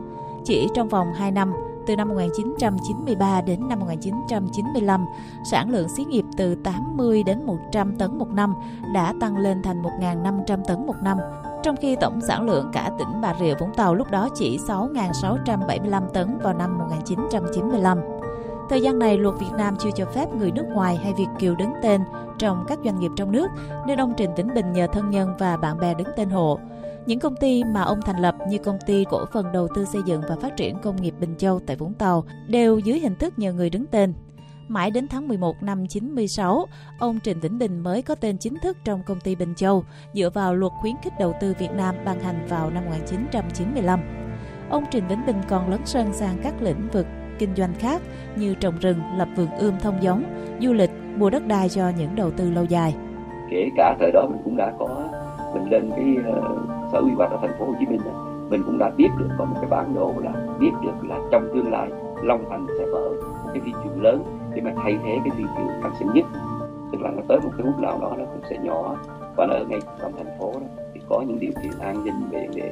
Chỉ trong vòng hai năm, từ năm một nghìn chín trăm chín mươi ba đến năm một nghìn chín trăm chín mươi lăm, sản lượng xí nghiệp từ tám mươi đến một trăm tấn một năm đã tăng lên thành một nghìn năm trăm tấn một năm, trong khi tổng sản lượng cả tỉnh Bà Rịa Vũng Tàu lúc đó chỉ sáu nghìn sáu trăm bảy mươi lăm tấn vào năm một nghìn chín trăm chín mươi lăm. Thời gian này, luật Việt Nam chưa cho phép người nước ngoài hay Việt kiều đứng tên trong các doanh nghiệp trong nước, nên ông Trịnh Vĩnh Bình nhờ thân nhân và bạn bè đứng tên hộ. Những công ty mà ông thành lập như Công ty Cổ phần Đầu tư Xây dựng và Phát triển Công nghiệp Bình Châu tại Vũng Tàu đều dưới hình thức nhờ người đứng tên. Mãi đến tháng mười một năm chín mươi sáu, ông Trịnh Vĩnh Bình mới có tên chính thức trong Công ty Bình Châu dựa vào luật khuyến khích đầu tư Việt Nam ban hành vào năm một nghìn chín trăm chín mươi lăm. Ông Trịnh Vĩnh Bình còn lấn sân sang các lĩnh vực kinh doanh khác như trồng rừng, lập vườn ươm thông giống, du lịch, mua đất đai cho những đầu tư lâu dài. Kể cả thời đó mình cũng đã có, mình lên cái uh, sở quy hoạch ở thành phố Hồ Chí Minh, mình cũng đã biết được có một cái bản đồ là biết được là trong tương lai Long Thành sẽ mở một cái thị trường lớn để mà thay thế cái thị trường Tân Sơn Nhất, tức là nó tới một cái lúc nào đó nó cũng sẽ nhỏ, và ở ngay trong thành phố đó thì có những điều kiện an ninh về về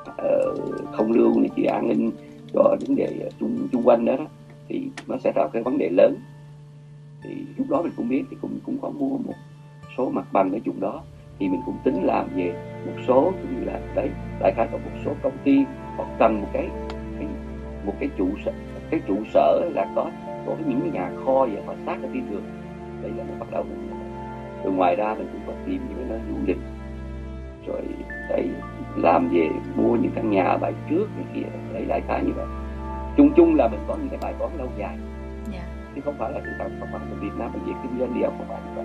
uh, không lưu này, chỉ an ninh cho vấn đề chung chung quanh đó, đó thì nó sẽ tạo cái vấn đề lớn. Thì lúc đó mình cũng biết thì cũng cũng có mua một số mặt bằng ở vùng đó, thì mình cũng tính làm về một số cũng như là đấy đại khái có một số công ty họ cần một cái, cái một cái trụ sở cái trụ sở là có có những cái nhà kho vậy họ sát ở thị trường, đấy là nó bắt đầu mình, từ ngoài ra mình cũng có tìm những cái du lịch rồi đấy làm về mua những căn nhà bài trước này kia, đấy đại khái như vậy. Chung chung là mình có những cái bài toán lâu dài, yeah. chứ không phải là chúng ta không phải là Việt Nam về kinh doanh điều không phải như vậy.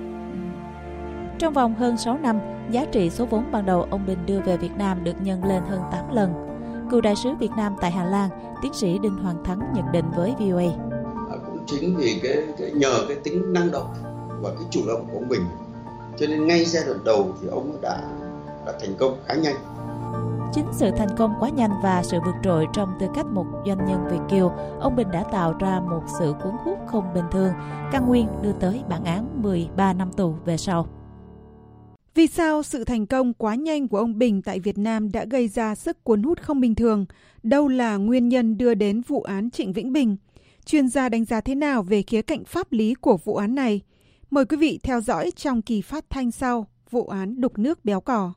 Trong vòng hơn sáu năm, giá trị số vốn ban đầu ông Bình đưa về Việt Nam được nhân lên hơn tám lần. Cựu đại sứ Việt Nam tại Hà Lan, tiến sĩ Đinh Hoàng Thắng nhận định với vê o a. À, cũng chính vì cái, cái nhờ cái tính năng động và cái chủ động của ông Bình, cho nên ngay giai đoạn đầu thì ông đã đã thành công khá nhanh. Chính sự thành công quá nhanh và sự vượt trội trong tư cách một doanh nhân Việt kiều, ông Bình đã tạo ra một sự cuốn hút không bình thường, căn nguyên đưa tới bản án mười ba năm tù về sau. Vì sao sự thành công quá nhanh của ông Bình tại Việt Nam đã gây ra sức cuốn hút không bình thường? Đâu là nguyên nhân đưa đến vụ án Trịnh Vĩnh Bình? Chuyên gia đánh giá thế nào về khía cạnh pháp lý của vụ án này? Mời quý vị theo dõi trong kỳ phát thanh sau, vụ án đục nước béo cò.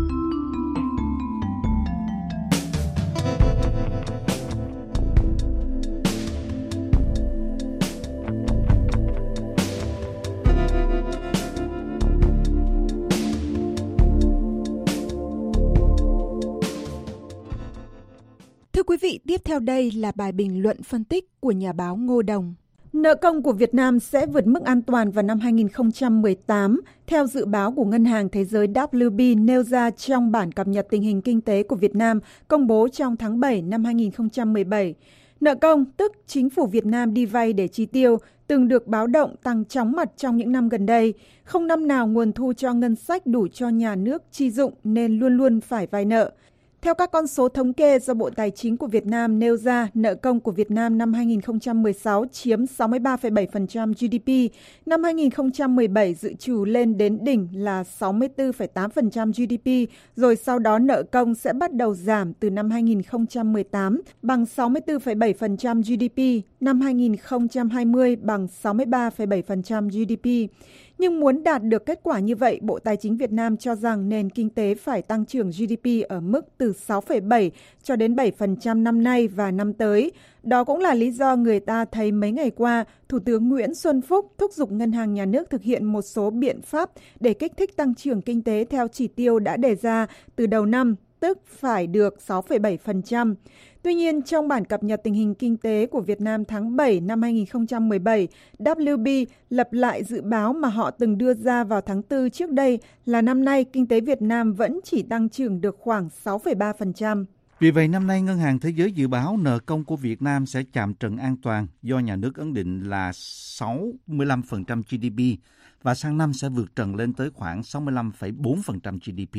Thưa quý vị, tiếp theo đây là bài bình luận phân tích của nhà báo Ngô Đồng. Nợ công của Việt Nam sẽ vượt mức an toàn vào năm hai nghìn không trăm mười tám, theo dự báo của Ngân hàng Thế giới W B nêu ra trong bản cập nhật tình hình kinh tế của Việt Nam công bố trong tháng bảy năm hai nghìn không trăm mười bảy. Nợ công, tức chính phủ Việt Nam đi vay để chi tiêu, từng được báo động tăng chóng mặt trong những năm gần đây. Không năm nào nguồn thu cho ngân sách đủ cho nhà nước chi dụng nên luôn luôn phải vay nợ. Theo các con số thống kê do Bộ Tài chính của Việt Nam nêu ra, nợ công của Việt Nam năm hai nghìn không trăm mười sáu chiếm sáu mươi ba phẩy bảy phần trăm G D P, năm hai nghìn không trăm mười bảy dự trù lên đến đỉnh là sáu mươi tư phẩy tám phần trăm G D P, rồi sau đó nợ công sẽ bắt đầu giảm từ năm hai nghìn không trăm mười tám bằng sáu mươi tư phẩy bảy phần trăm G D P, năm hai nghìn không trăm hai mươi bằng sáu mươi ba phẩy bảy phần trăm G D P. Nhưng muốn đạt được kết quả như vậy, Bộ Tài chính Việt Nam cho rằng nền kinh tế phải tăng trưởng G D P ở mức từ sáu phẩy bảy cho đến bảy phần trăm năm nay và năm tới. Đó cũng là lý do người ta thấy mấy ngày qua, Thủ tướng Nguyễn Xuân Phúc thúc giục Ngân hàng Nhà nước thực hiện một số biện pháp để kích thích tăng trưởng kinh tế theo chỉ tiêu đã đề ra từ đầu năm, tức phải được sáu phẩy bảy phần trăm. Tuy nhiên, trong bản cập nhật tình hình kinh tế của Việt Nam tháng bảy năm hai nghìn không trăm mười bảy, W B lập lại dự báo mà họ từng đưa ra vào tháng tư trước đây là năm nay kinh tế Việt Nam vẫn chỉ tăng trưởng được khoảng sáu phẩy ba phần trăm. Vì vậy, năm nay Ngân hàng Thế giới dự báo nợ công của Việt Nam sẽ chạm trần an toàn do nhà nước ấn định là sáu mươi lăm phần trăm G D P và sang năm sẽ vượt trần lên tới khoảng sáu mươi lăm phẩy bốn phần trăm G D P.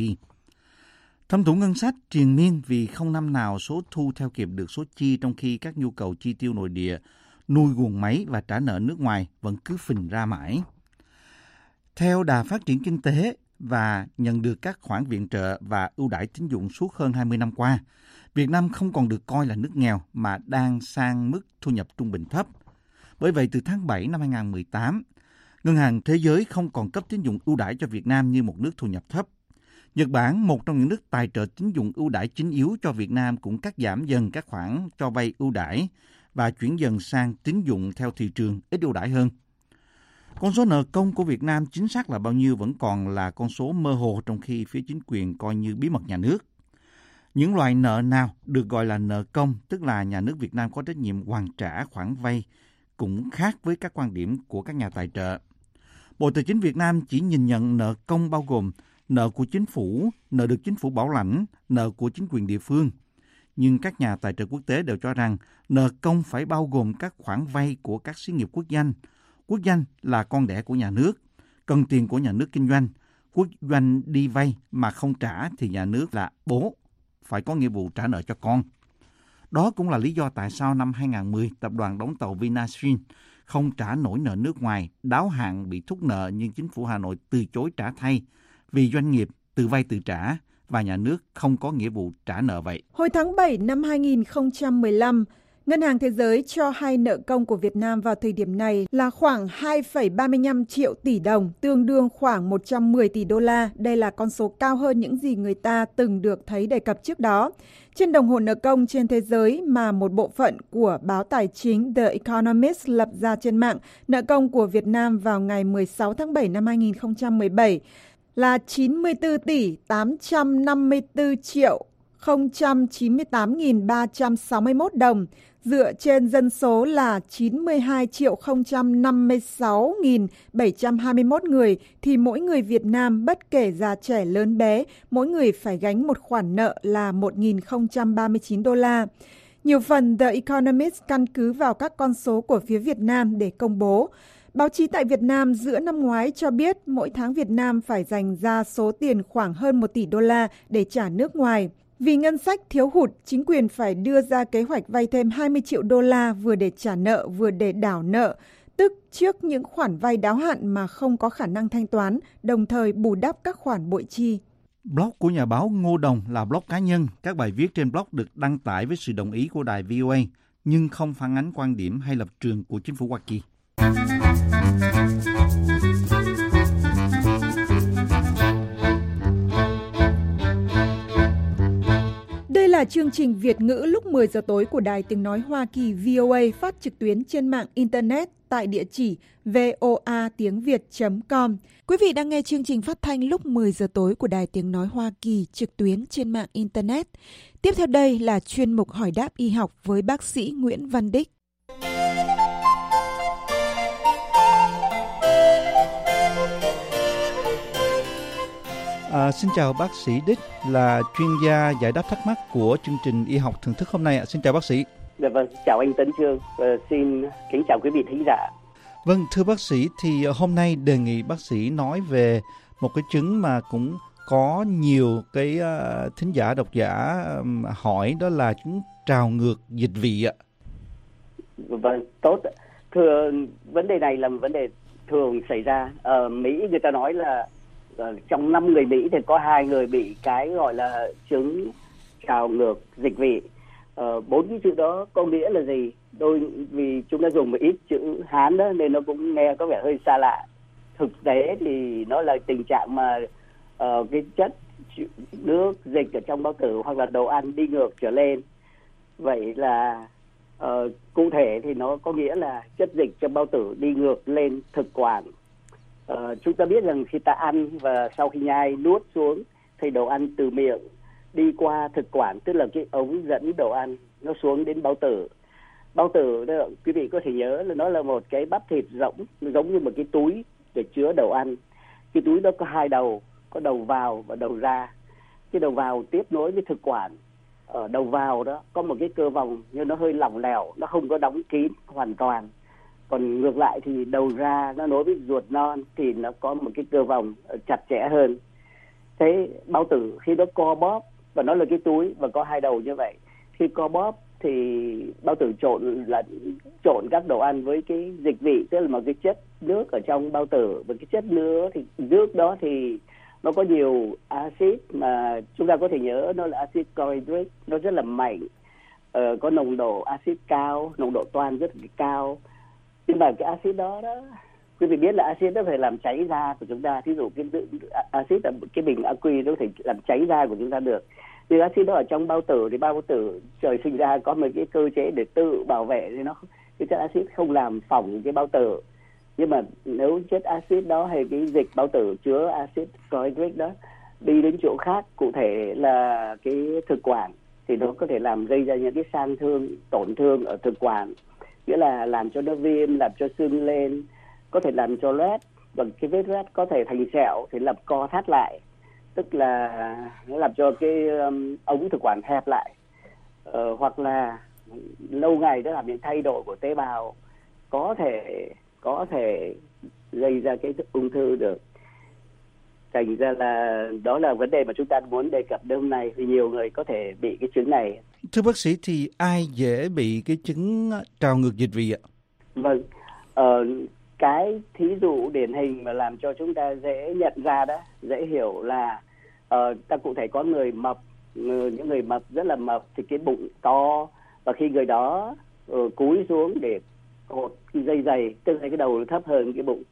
Thâm thủng ngân sách triền miên vì không năm nào số thu theo kịp được số chi, trong khi các nhu cầu chi tiêu nội địa, nuôi guồng máy và trả nợ nước ngoài vẫn cứ phình ra mãi. Theo đà phát triển kinh tế, và nhận được các khoản viện trợ và ưu đãi tín dụng suốt hơn hai mươi năm qua, Việt Nam không còn được coi là nước nghèo mà đang sang mức thu nhập trung bình thấp. Bởi vậy, từ tháng bảy năm hai không một tám, Ngân hàng Thế giới không còn cấp tín dụng ưu đãi cho Việt Nam như một nước thu nhập thấp. Nhật Bản, một trong những nước tài trợ tín dụng ưu đãi chính yếu cho Việt Nam, cũng cắt giảm dần các khoản cho vay ưu đãi và chuyển dần sang tín dụng theo thị trường ít ưu đãi hơn. Con số nợ công của Việt Nam chính xác là bao nhiêu vẫn còn là con số mơ hồ, trong khi phía chính quyền coi như bí mật nhà nước. Những loại nợ nào được gọi là nợ công, tức là nhà nước Việt Nam có trách nhiệm hoàn trả khoản vay, cũng khác với các quan điểm của các nhà tài trợ. Bộ Tài chính Việt Nam chỉ nhìn nhận nợ công bao gồm nợ của chính phủ, nợ được chính phủ bảo lãnh, nợ của chính quyền địa phương. Nhưng các nhà tài trợ quốc tế đều cho rằng nợ công phải bao gồm các khoản vay của các xí nghiệp quốc doanh. Quốc doanh là con đẻ của nhà nước, cần tiền của nhà nước kinh doanh. Quốc doanh đi vay mà không trả thì nhà nước là bố phải có nghĩa vụ trả nợ cho con. Đó cũng là lý do tại sao năm hai không một không, tập đoàn đóng tàu Vinashin không trả nổi nợ nước ngoài, đáo hạn bị thúc nợ, nhưng chính phủ Hà Nội từ chối trả thay vì doanh nghiệp tự vay tự trả và nhà nước không có nghĩa vụ trả nợ vậy. Hồi tháng bảy năm hai không một lăm, Ngân hàng Thế giới cho hay nợ công của Việt Nam vào thời điểm này là khoảng hai phẩy ba mươi lăm triệu tỷ đồng, tương đương khoảng một trăm mười tỷ đô la. Đây là con số cao hơn những gì người ta từng được thấy đề cập trước đó. Trên đồng hồ nợ công trên thế giới mà một bộ phận của báo tài chính The Economist lập ra trên mạng, nợ công của Việt Nam vào ngày mười sáu tháng bảy năm hai không một bảy là chín mươi tư tỷ tám trăm năm mươi tư triệu không trăm chín mươi tám nghìn ba trăm sáu mươi mốt đồng, dựa trên dân số là chín mươi hai triệu không trăm năm mươi sáu nghìn bảy trăm hai mươi mốt người, thì mỗi người Việt Nam bất kể già trẻ lớn bé, mỗi người phải gánh một khoản nợ là một nghìn không trăm ba mươi chín đô la. Nhiều phần The Economist căn cứ vào các con số của phía Việt Nam để công bố. Báo chí tại Việt Nam giữa năm ngoái cho biết mỗi tháng Việt Nam phải dành ra số tiền khoảng hơn một tỷ đô la để trả nước ngoài. Vì ngân sách thiếu hụt, chính quyền phải đưa ra kế hoạch vay thêm hai mươi triệu đô la vừa để trả nợ vừa để đảo nợ, tức trước những khoản vay đáo hạn mà không có khả năng thanh toán, đồng thời bù đắp các khoản bội chi. Blog của nhà báo Ngô Đồng là blog cá nhân. Các bài viết trên blog được đăng tải với sự đồng ý của đài vê o a, nhưng không phản ánh quan điểm hay lập trường của chính phủ Hoa Kỳ. Đây là chương trình Việt ngữ lúc mười giờ tối của Đài Tiếng Nói Hoa Kỳ vê o a, phát trực tuyến trên mạng Internet tại địa chỉ voa tiếng việt chấm com. Quý vị đang nghe chương trình phát thanh lúc mười giờ tối của Đài Tiếng Nói Hoa Kỳ trực tuyến trên mạng Internet. Tiếp theo đây là chuyên mục hỏi đáp y học với bác sĩ Nguyễn Văn Đích. À, xin chào bác sĩ Đích, là chuyên gia giải đáp thắc mắc của chương trình y học thưởng thức hôm nay ạ. Xin chào bác sĩ. Dạ vâng, chào anh Tấn Chương và xin kính chào quý vị thính giả. Vâng, thưa bác sĩ, thì hôm nay đề nghị bác sĩ nói về một cái chứng mà cũng có nhiều cái uh, thính giả, độc giả um, hỏi, đó là chứng trào ngược dịch vị ạ. Vâng, tốt. Thưa, vấn đề này là một vấn đề thường xảy ra. Ở Mỹ người ta nói là uh, trong năm người Mỹ thì có hai người bị cái gọi là chứng trào ngược dịch vị. Uh, bốn cái chữ đó có nghĩa là gì? Đôi vì chúng ta dùng một ít chữ Hán đó nên nó cũng nghe có vẻ hơi xa lạ. Thực tế thì nó là tình trạng mà uh, cái chất nước dịch ở trong bao tử hoặc là đồ ăn đi ngược trở lên. Vậy là uh, cụ thể thì nó có nghĩa là chất dịch trong bao tử đi ngược lên thực quản. Uh, chúng ta biết rằng khi ta ăn và sau khi nhai nuốt xuống thì đồ ăn từ miệng đi qua thực quản, tức là cái ống dẫn đồ ăn nó xuống đến bao tử. Bao tử đó, quý vị có thể nhớ là nó là một cái bắp thịt rỗng, giống như một cái túi để chứa đồ ăn. Cái túi đó có hai đầu, có đầu vào và đầu ra. Cái đầu vào tiếp nối với thực quản. Ở đầu vào đó có một cái cơ vòng nhưng nó hơi lỏng lẻo, nó không có đóng kín hoàn toàn. Còn ngược lại thì đầu ra nó nối với ruột non thì nó có một cái cơ vòng chặt chẽ hơn. Thế bao tử khi nó co bóp và nó là cái túi và có hai đầu như vậy, khi co bóp thì bao tử trộn là trộn các đồ ăn với cái dịch vị, tức là một cái chất nước ở trong bao tử, và cái chất nước thì nước đó thì nó có nhiều axit mà chúng ta có thể nhớ nó là axit chlorhydric, nó rất là mạnh, ờ, có nồng độ axit cao, nồng độ toan rất là cao. Nhưng mà cái axit đó đó, quý vị biết là axit nó phải làm cháy da của chúng ta. Thí dụ cái axit ở cái bình aqua nó có thể làm cháy da của chúng ta được. Nhưng axit đó ở trong bao tử thì bao tử trời sinh ra có một cái cơ chế để tự bảo vệ, thì nó cái chất axit không làm phỏng cái bao tử. Nhưng mà nếu chất axit đó hay cái dịch bao tử chứa axit chlorhydric đó đi đến chỗ khác, cụ thể là cái thực quản, thì nó có thể làm gây ra những cái sang thương, tổn thương ở thực quản, nghĩa là làm cho nó viêm, làm cho sưng lên, có thể làm cho loét, và cái vết loét có thể thành sẹo thì làm co thắt lại, tức là nó làm cho cái um, ống thực quản hẹp lại, ờ, hoặc là lâu ngày nó làm những thay đổi của tế bào, có thể có thể gây ra cái ung thư được. Thành ra là đó là vấn đề mà chúng ta muốn đề cập đến hôm nay, vì nhiều người có thể bị cái chứng này. Thưa bác sĩ, thì ai dễ bị cái chứng trào ngược dịch vị ạ? Vâng, ờ, cái thí dụ điển hình mà làm cho chúng ta dễ nhận ra đó, dễ hiểu là uh, ta cụ thể có người mập, những người mập rất là mập thì cái bụng to, và khi người đó uh, cúi xuống để cột cái dây giày, tức là cái đầu thấp hơn cái bụng,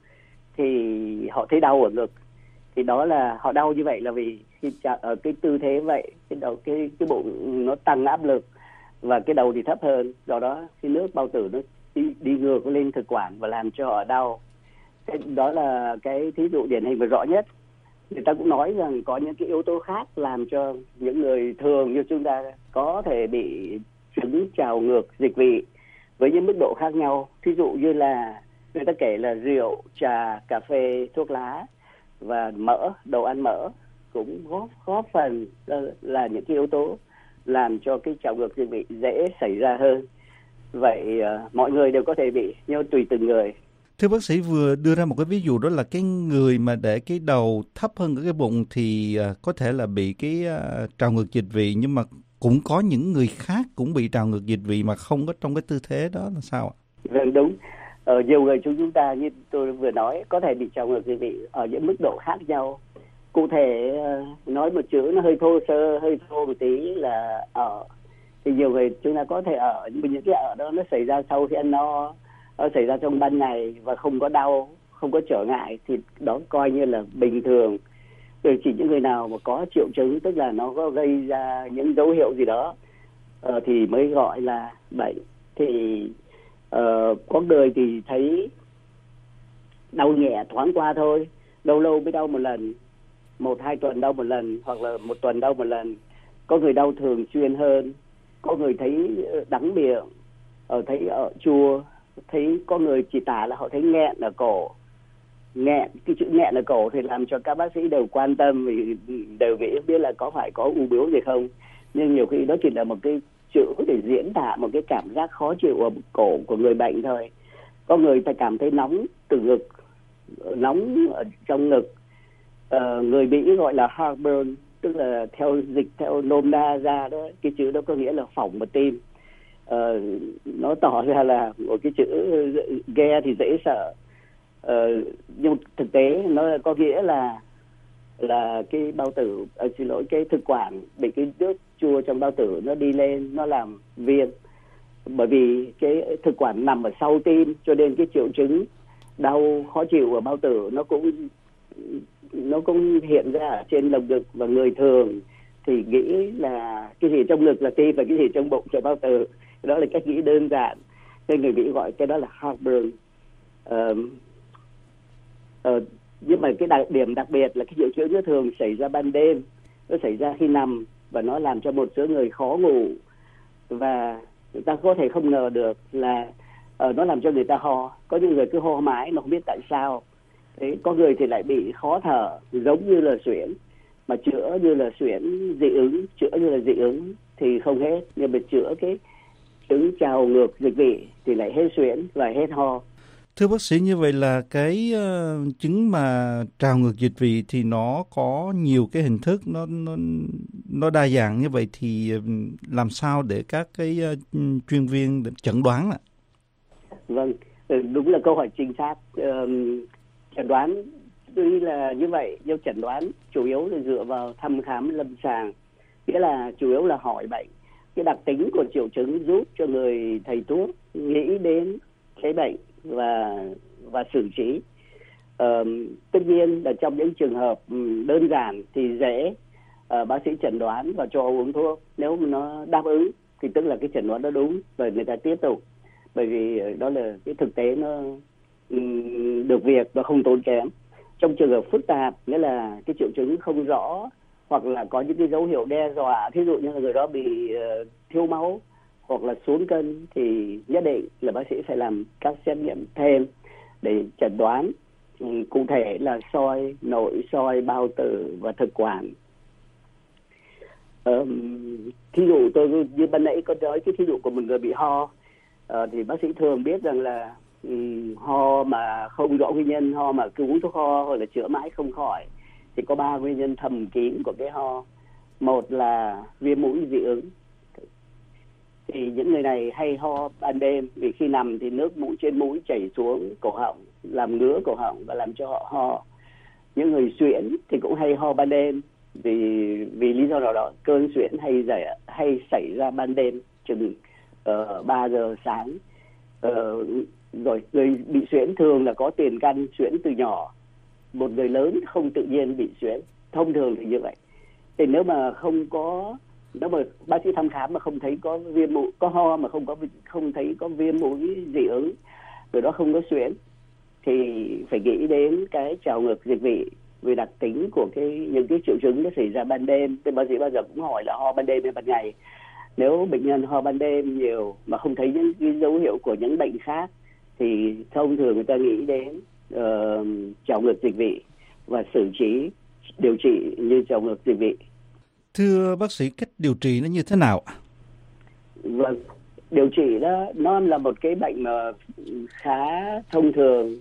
thì họ thấy đau ở ngực. Thì đó là họ đau như vậy là vì khi ở cái tư thế vậy, cái đầu cái cái bụng nó tăng áp lực và cái đầu thì thấp hơn, do đó khi nước bao tử nó đi, đi ngược lên thực quản và làm cho họ đau. Cái đó là cái thí dụ điển hình và rõ nhất. Người ta cũng nói rằng có những cái yếu tố khác làm cho những người thường như chúng ta có thể bị chứng trào ngược dịch vị với những mức độ khác nhau. Thí dụ như là người ta kể là rượu, trà, cà phê, thuốc lá và mỡ, đồ ăn mỡ cũng góp góp phần là những cái yếu tố làm cho cái trào ngược dịch vị dễ xảy ra hơn. Vậy uh, mọi người đều có thể bị, nhưng tùy từng người. Thưa bác sĩ vừa đưa ra một cái ví dụ, đó là cái người mà để cái đầu thấp hơn cái bụng thì uh, có thể là bị cái uh, trào ngược dịch vị, nhưng mà cũng có những người khác cũng bị trào ngược dịch vị mà không có trong cái tư thế đó là sao ạ? Vâng, đúng. Ở nhiều người chúng chúng ta như tôi vừa nói có thể bị trào ngược dịch vị ở những mức độ khác nhau. Cụ thể uh, nói một chữ nó hơi thô sơ, hơi thô một tí là ở. Thì nhiều người chúng ta có thể ở, nhưng những cái ở đó nó xảy ra sau khi ăn no, nó xảy ra trong ban ngày và không có đau, không có trở ngại, thì đó coi như là bình thường. Rồi chỉ những người nào mà có triệu chứng, tức là nó có gây ra những dấu hiệu gì đó uh, thì mới gọi là bệnh. Thì uh, có người thì thấy đau nhẹ thoáng qua thôi, lâu lâu mới đau một lần, một hai tuần đau một lần, hoặc là một tuần đau một lần. Có người đau thường xuyên hơn, có người thấy đắng miệng, ở thấy ở chua, thấy có người chỉ tả là họ thấy nghẹn ở cổ. Nghẹn, cái chữ nghẹn ở cổ thì làm cho các bác sĩ đều quan tâm, vì đều nghĩ biết là có phải có u bướu gì không. Nhưng nhiều khi đó chỉ là một cái chữ để diễn tả một cái cảm giác khó chịu ở cổ của người bệnh thôi. Có người ta cảm thấy nóng từ ngực, nóng ở trong ngực. Ờ, người Mỹ gọi là heartburn, tức là theo dịch theo nôm na ra đó, cái chữ đó có nghĩa là phỏng một tim. Ờ, nó tỏ ra là một cái chữ nghe thì dễ sợ, ờ, nhưng thực tế nó có nghĩa là là cái bao tử, à, xin lỗi, cái thực quản bị cái nước chua trong bao tử nó đi lên, nó làm viêm. Bởi vì cái thực quản nằm ở sau tim, cho nên cái triệu chứng đau khó chịu ở bao tử nó cũng nó cũng hiện ra ở trên lồng ngực, và người thường thì nghĩ là cái gì trong ngực là tim và cái gì trong bụng là bao tử. Đó là cách nghĩ đơn giản, nên người Mỹ gọi cái đó là heartburn. Uh, uh, nhưng mà cái đặc điểm đặc biệt là cái triệu chứng nó thường xảy ra ban đêm, nó xảy ra khi nằm, và nó làm cho một số người khó ngủ, và người ta có thể không ngờ được là uh, nó làm cho người ta ho. Có những người cứ ho mãi mà không biết tại sao. Thế có người thì lại bị khó thở, giống như là suyễn, mà chữa như là suyễn dị ứng, chữa như là dị ứng thì không hết, nhưng mà chữa cái chứng trào ngược dịch vị thì lại hết suyễn và hết ho. Thưa bác sĩ, như vậy là cái uh, chứng mà trào ngược dịch vị thì nó có nhiều cái hình thức, nó nó nó đa dạng như vậy, thì uh, làm sao để các cái uh, chuyên viên chẩn đoán ạ? Vâng, đúng là câu hỏi chính xác. Uh, chẩn đoán tuy là như vậy nhưng chẩn đoán chủ yếu là dựa vào thăm khám lâm sàng, nghĩa là chủ yếu là hỏi bệnh. Cái đặc tính của triệu chứng giúp cho người thầy thuốc nghĩ đến cái bệnh và và xử trí. Ờ, tất nhiên là trong những trường hợp đơn giản thì dễ uh, bác sĩ chẩn đoán và cho uống thuốc. Nếu mà nó đáp ứng thì tức là cái chẩn đoán đó đúng rồi người ta tiếp tục, bởi vì đó là cái thực tế nó um, được việc và không tốn kém. Trong trường hợp phức tạp, nghĩa là cái triệu chứng không rõ hoặc là có những cái dấu hiệu đe dọa, thí dụ như là người đó bị uh, thiếu máu hoặc là xuống cân, thì nhất định là bác sĩ phải làm các xét nghiệm thêm để chẩn đoán, um, cụ thể là soi nội, soi bao tử và thực quản. Um, thí dụ tôi như ban nãy có nói cái thí dụ của một người bị ho, uh, thì bác sĩ thường biết rằng là um, ho mà không rõ nguyên nhân, ho mà cứ uống thuốc ho hoặc là chữa mãi không khỏi, thì có ba nguyên nhân thầm kín của cái ho. Một là viêm mũi dị ứng, thì những người này hay ho ban đêm vì khi nằm thì nước mũi trên mũi chảy xuống cổ họng làm ngứa cổ họng và làm cho họ ho. Những người suyễn thì cũng hay ho ban đêm vì vì lý do nào đó cơn suyễn hay xảy hay xảy ra ban đêm chừng uh, ba giờ sáng. Uh, rồi người bị suyễn thường là có tiền căn suyễn từ nhỏ. Một người lớn không tự nhiên bị suyễn, thông thường thì như vậy. Thì nếu mà không có, nếu mà bác sĩ thăm khám mà không thấy có viêm mũi, có ho mà không có không thấy có viêm mũi dị ứng, người đó không có suyễn, thì phải nghĩ đến cái trào ngược dịch vị vì đặc tính của cái những cái triệu chứng nó xảy ra ban đêm. Thì bác sĩ bao giờ cũng hỏi là ho ban đêm hay ban ngày. Nếu bệnh nhân ho ban đêm nhiều mà không thấy những cái dấu hiệu của những bệnh khác thì thông thường người ta nghĩ đến uh, trào ngược dịch vị và xử trí điều trị như trào ngược dịch vị. Thưa bác sĩ, cách điều trị nó như thế nào? Vâng, điều trị đó nó là một cái bệnh mà khá thông thường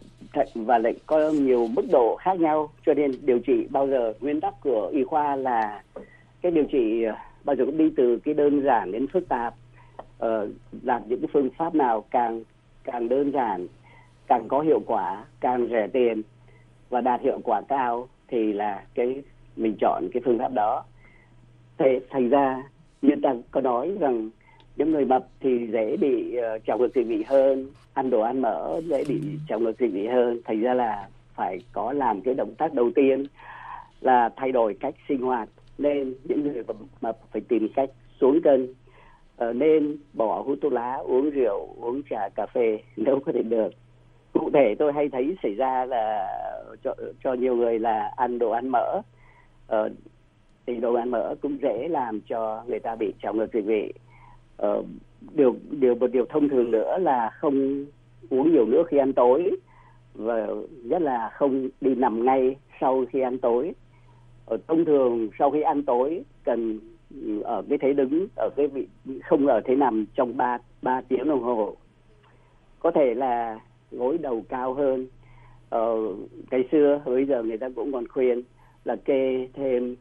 và lại có nhiều mức độ khác nhau, cho nên điều trị bao giờ nguyên tắc của y khoa là cái điều trị bao giờ cũng đi từ cái đơn giản đến phức tạp. Ờ, làm những cái phương pháp nào càng càng đơn giản, càng có hiệu quả, càng rẻ tiền và đạt hiệu quả cao thì là cái mình chọn cái phương pháp đó. Thế thành ra như ta có nói rằng những người mập thì dễ bị uh, trào ngược dịch vị hơn, ăn đồ ăn mỡ dễ bị trào ngược dịch vị hơn. Thành ra là phải có làm cái động tác đầu tiên là thay đổi cách sinh hoạt. Nên những người mập phải tìm cách xuống cân, uh, nên bỏ hút thuốc lá, uống rượu, uống trà, cà phê nếu có thể được. Cụ thể tôi hay thấy xảy ra là cho, cho nhiều người là ăn đồ ăn mỡ. Uh, thì đồ ăn mỡ cũng dễ làm cho người ta bị trào ngược dịch vị. Ờ, điều điều một điều thông thường nữa là không uống nhiều nước khi ăn tối, và nhất là không đi nằm ngay sau khi ăn tối. Ờ, thông thường sau khi ăn tối cần ở cái thế đứng, ở cái vị không ở thế nằm trong ba ba tiếng đồng hồ. Có thể là gối đầu cao hơn. Ờ, ngày xưa bây giờ người ta cũng còn khuyên là kê thêm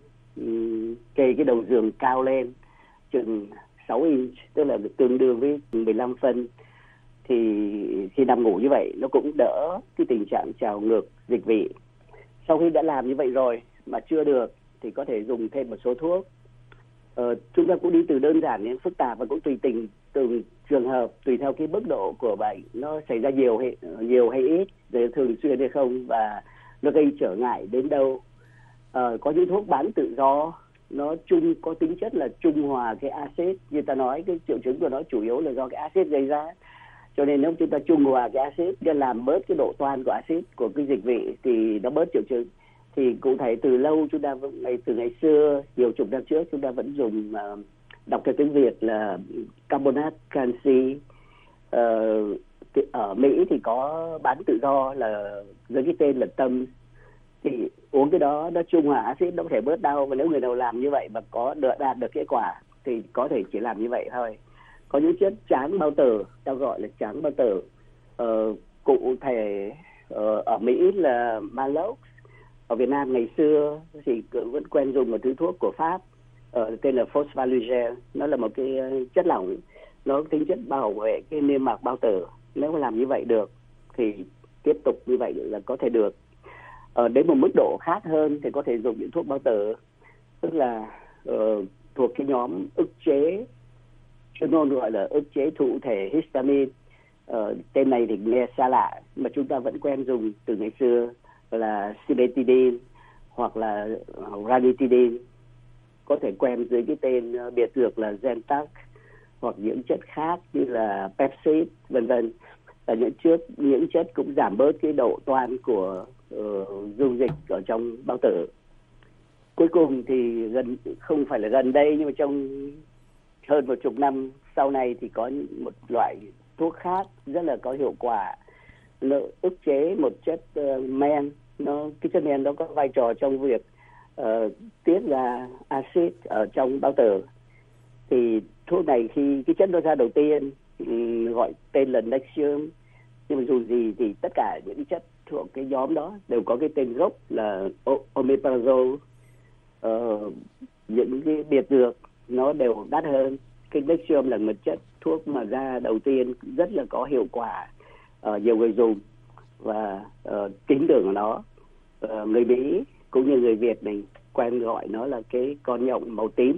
kê cái đầu giường cao lên chừng sáu inch, tức là tương đương với mười lăm phân, thì khi nằm ngủ như vậy nó cũng đỡ cái tình trạng trào ngược dịch vị. Sau khi đã làm như vậy rồi mà chưa được thì có thể dùng thêm một số thuốc. Ờ, chúng ta cũng đi từ đơn giản đến phức tạp và cũng tùy tình từng trường hợp, tùy theo cái mức độ của bệnh nó xảy ra nhiều hay nhiều hay ít, rồi thường xuyên hay không và nó gây trở ngại đến đâu. Ờ, có những thuốc bán tự do nó chung có tính chất là trung hòa cái axit, như ta nói cái triệu chứng của nó chủ yếu là do cái axit gây ra, cho nên nếu chúng ta trung hòa cái axit để làm bớt cái độ toan của axit của cái dịch vị thì nó bớt triệu chứng. Thì cụ thể từ lâu chúng ta ngày từ ngày xưa nhiều chục năm trước chúng ta vẫn dùng uh, đọc theo tiếng Việt là carbonate canxi. Uh, ở Mỹ thì có bán tự do là với cái tên là Tâm, thì uống cái đó nó trung hòa axit, nó có thể bớt đau. Và nếu người nào làm như vậy mà có được đạt được kết quả thì có thể chỉ làm như vậy thôi. Có những chất tráng bao tử, ta gọi là tráng bao tử, uh, cụ thể uh, ở Mỹ là Malox. Ở Việt Nam ngày xưa thì vẫn quen dùng một thứ thuốc của Pháp uh, tên là Fosvaluger. Nó là một cái chất lỏng, nó có tính chất bảo vệ cái niêm mạc bao tử. Nếu mà làm như vậy được thì tiếp tục như vậy là có thể được. Ở đến một mức độ khác hơn thì có thể dùng những thuốc bao tử, tức là uh, thuộc cái nhóm ức chế, chuyên môn gọi là ức chế thụ thể histamine. Uh, tên này thì nghe xa lạ mà chúng ta vẫn quen dùng từ ngày xưa là cimetidine hoặc là ranitidine, có thể quen dưới cái tên uh, biệt dược là Zentac, hoặc những chất khác như là Pepsid, vân vân, là những chất những chất cũng giảm bớt cái độ toan của uh, dung dịch ở trong bao tử. Cuối cùng thì gần không phải là gần đây nhưng mà trong hơn một chục năm sau này thì có một loại thuốc khác rất là có hiệu quả, nó ức chế một chất uh, men, nó cái chất men đó có vai trò trong việc uh, tiết ra axit ở trong bao tử. Thì thuốc này khi cái chất nó ra đầu tiên um, gọi tên là Nexium, nhưng mà dù gì thì tất cả những chất thuộc cái nhóm đó đều có cái tên gốc là omeprazole. Uh, những cái biệt dược nó đều đắt hơn. Cái Nexium là một chất thuốc mà ra đầu tiên rất là có hiệu quả, uh, nhiều người dùng và uh, tin tưởng nó. Uh, người Mỹ cũng như người Việt mình quen gọi nó là cái con nhộng màu tím.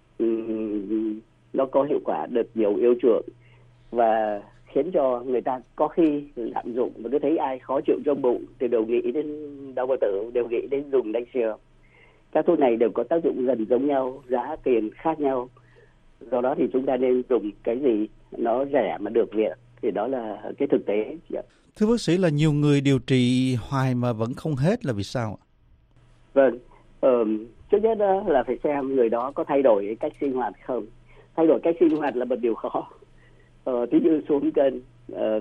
Um, nó có hiệu quả được nhiều yêu chuộng và khiến cho người ta có khi lạm dụng, mà cứ thấy ai khó chịu trong bụng thì đều nghĩ đến đau bao tử, đều nghĩ đến dùng Nexium. Các thuốc này đều có tác dụng gần giống nhau, giá tiền khác nhau. Do đó thì chúng ta nên dùng cái gì nó rẻ mà được việc, thì đó là cái thực tế. Thưa bác sĩ, là nhiều người điều trị hoài mà vẫn không hết là vì sao ạ? Vâng, ờ, trước nhất là phải xem người đó có thay đổi cách sinh hoạt không. Thay đổi cách sinh hoạt là một điều khó. Ờ, ví dụ xuống cân, ờ,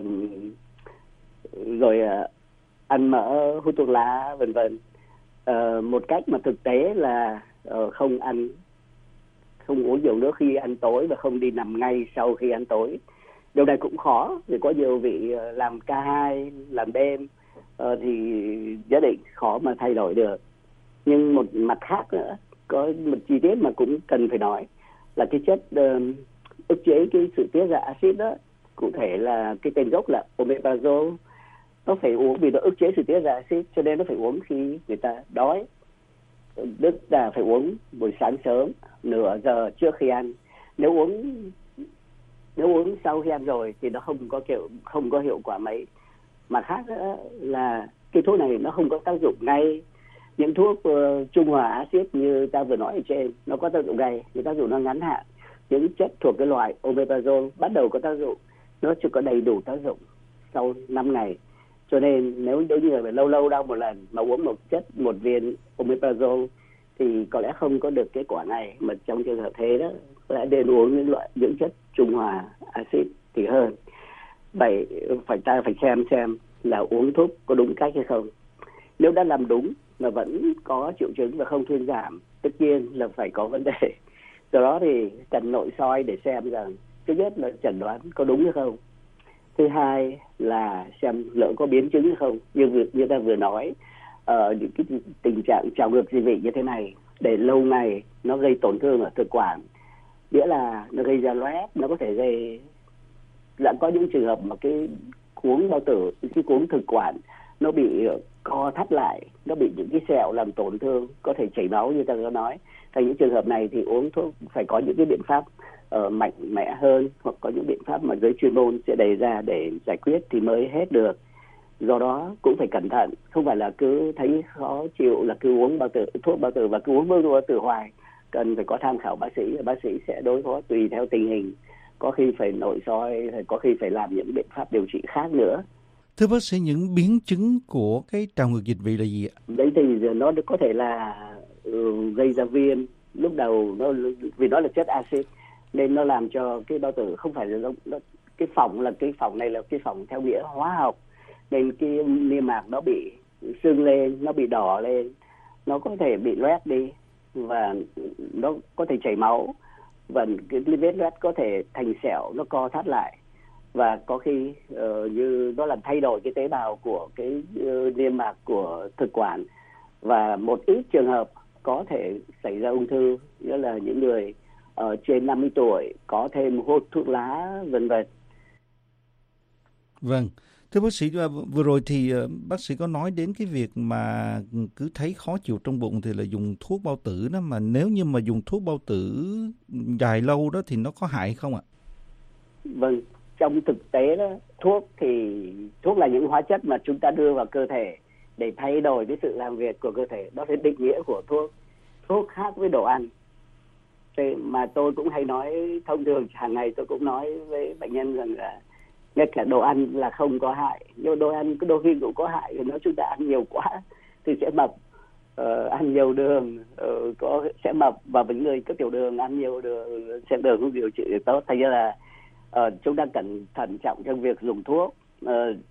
rồi uh, ăn mỡ, hút thuốc lá, vân vân. Ờ, một cách mà thực tế là uh, không ăn, không uống nhiều nước khi ăn tối và không đi nằm ngay sau khi ăn tối. Điều này cũng khó, vì có nhiều vị uh, làm ca hai, làm đêm uh, thì nhất định khó mà thay đổi được. Nhưng một mặt khác nữa, có một chi tiết mà cũng cần phải nói là cái chất uh, ức chế cái sự tiết ra axit đó, cụ thể là cái tên gốc là omeprazole, nó phải uống vì nó ức chế sự tiết ra axit, cho nên nó phải uống khi người ta đói, tức là phải uống buổi sáng sớm nửa giờ trước khi ăn. Nếu uống nếu uống sau khi ăn rồi thì nó không có kiểu không có hiệu quả mấy. Mặt khác nữa là cái thuốc này nó không có tác dụng ngay. Những thuốc uh, trung hòa axit như ta vừa nói ở trên nó có tác dụng ngay, nhưng tác dụng nó ngắn hạn. Những chất thuộc cái loại omeprazole bắt đầu có tác dụng, nó chưa có đầy đủ tác dụng sau năm ngày. Cho nên nếu đối với người phải lâu lâu đau một lần mà uống một chất, một viên omeprazole thì có lẽ không có được kết quả này. Mà trong trường hợp thế đó, có lẽ nên uống những loại những chất trung hòa axit thì hơn. Vậy phải ta phải xem xem là uống thuốc có đúng cách hay không. Nếu đã làm đúng mà vẫn có triệu chứng và không thuyên giảm, tất nhiên là phải có vấn đề. Do đó thì cần nội soi để xem rằng thứ nhất là chẩn đoán có đúng hay không. Thứ hai là xem lỡ có biến chứng hay không. Như, như ta vừa nói, uh, những cái tình trạng trào ngược dị vị như thế này để lâu ngày nó gây tổn thương ở thực quản, nghĩa là nó gây ra loét, nó có thể gây, đã có những trường hợp mà cái cuống bao tử, cái cuống thực quản nó bị co thắt lại, nó bị những cái sẹo làm tổn thương, có thể chảy máu như ta đã nói. Thành những trường hợp này thì uống thuốc phải có những cái biện pháp uh, mạnh mẽ hơn, hoặc có những biện pháp mà giới chuyên môn sẽ đề ra để giải quyết thì mới hết được. Do đó cũng phải cẩn thận, không phải là cứ thấy khó chịu là cứ uống bao tử, thuốc bao tử và cứ uống bao tử hoài. Cần phải có tham khảo bác sĩ, bác sĩ sẽ đối phó tùy theo tình hình, có khi phải nội soi, có khi phải làm những biện pháp điều trị khác nữa. Thưa bác sĩ, những biến chứng của cái trào ngược dịch vị là gì ạ? Đấy thì nó có thể là uh, gây ra viêm. Lúc đầu nó vì nó là chất axit nên nó làm cho cái bao tử không phải là nó, cái phỏng là cái phỏng này là cái phỏng theo nghĩa hóa học, nên cái niêm mạc nó bị sưng lên, nó bị đỏ lên, nó có thể bị loét đi và nó có thể chảy máu, và cái vết loét có thể thành sẹo, nó co thắt lại, và có khi uh, như nó làm thay đổi cái tế bào của cái uh, niêm mạc của thực quản, và một ít trường hợp có thể xảy ra ung thư, nghĩa là những người ở trên năm mươi tuổi có thêm hút thuốc lá, vân vân. Vâng, Thưa bác sĩ, vừa rồi thì bác sĩ có nói đến cái việc mà cứ thấy khó chịu trong bụng thì là dùng thuốc bao tử đó, mà nếu như mà dùng thuốc bao tử dài lâu đó thì nó có hại không ạ? Vâng, trong thực tế đó, thuốc thì thuốc là những hóa chất mà chúng ta đưa vào cơ thể để thay đổi cái sự làm việc của cơ thể. Đó là định nghĩa của thuốc. Thuốc khác với đồ ăn. Thế mà tôi cũng hay nói, thông thường hàng ngày tôi cũng nói với bệnh nhân rằng là ngay cả đồ ăn là không có hại, nhưng đồ ăn đôi khi cũng có hại. Nếu chúng ta ăn nhiều quá thì sẽ mập, uh, ăn nhiều đường uh, có sẽ mập, và những người có tiểu đường ăn nhiều đường sẽ đường không điều trị được tốt. Thành ra là uh, chúng ta cần thận trọng trong việc dùng thuốc. Uh,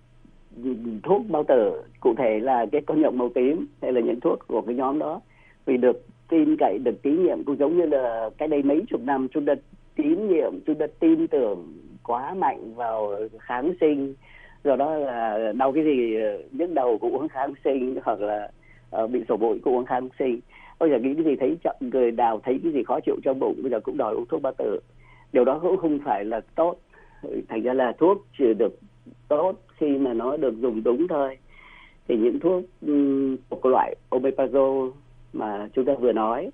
thuốc bao tử cụ thể là cái con nhộng màu tím hay là những thuốc của cái nhóm đó, vì được tin cậy, được tín nhiệm, cũng giống như là cái đây mấy chục năm chúng ta tín nhiệm, chúng ta tin tưởng quá mạnh vào kháng sinh, do đó là đau cái gì nhức đầu cũng uống kháng sinh, hoặc là uh, bị sổ bụi cũng uống kháng sinh. Bây giờ nghĩ cái gì thấy chậm, người nào thấy cái gì khó chịu trong bụng bây giờ cũng đòi uống thuốc bao tử. Điều đó cũng không phải là tốt. Thành ra là thuốc chỉ được tốt khi mà nó được dùng đúng thôi. Thì những thuốc um, một loại omeprazole mà chúng ta vừa nói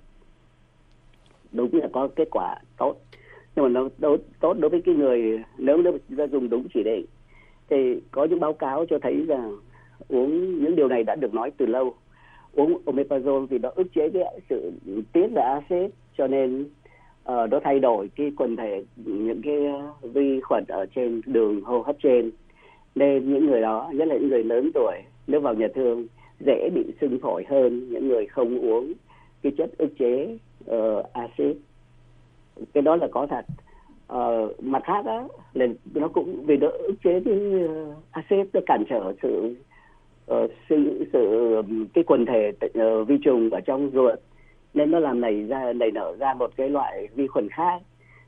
đúng là có kết quả tốt, nhưng mà nó tốt, tốt đối với cái người nếu nếu chúng ta dùng đúng chỉ định. Thì có những báo cáo cho thấy rằng uống những điều này đã được nói từ lâu. Uống omeprazole thì nó ức chế cái sự tiết ra axit, cho nên uh, nó thay đổi cái quần thể những cái vi khuẩn ở trên đường hô hấp trên, nên những người đó, nhất là những người lớn tuổi, nếu vào nhà thương dễ bị sưng phổi hơn những người không uống cái chất ức chế uh, axit. Cái đó là có thật. Uh, mặt khác đó là nó cũng vì nó ức chế cái uh, axit, nó cản trở sự uh, sự, sự cái quần thể uh, vi trùng ở trong ruột, nên nó làm nảy ra nảy nở ra một cái loại vi khuẩn khác,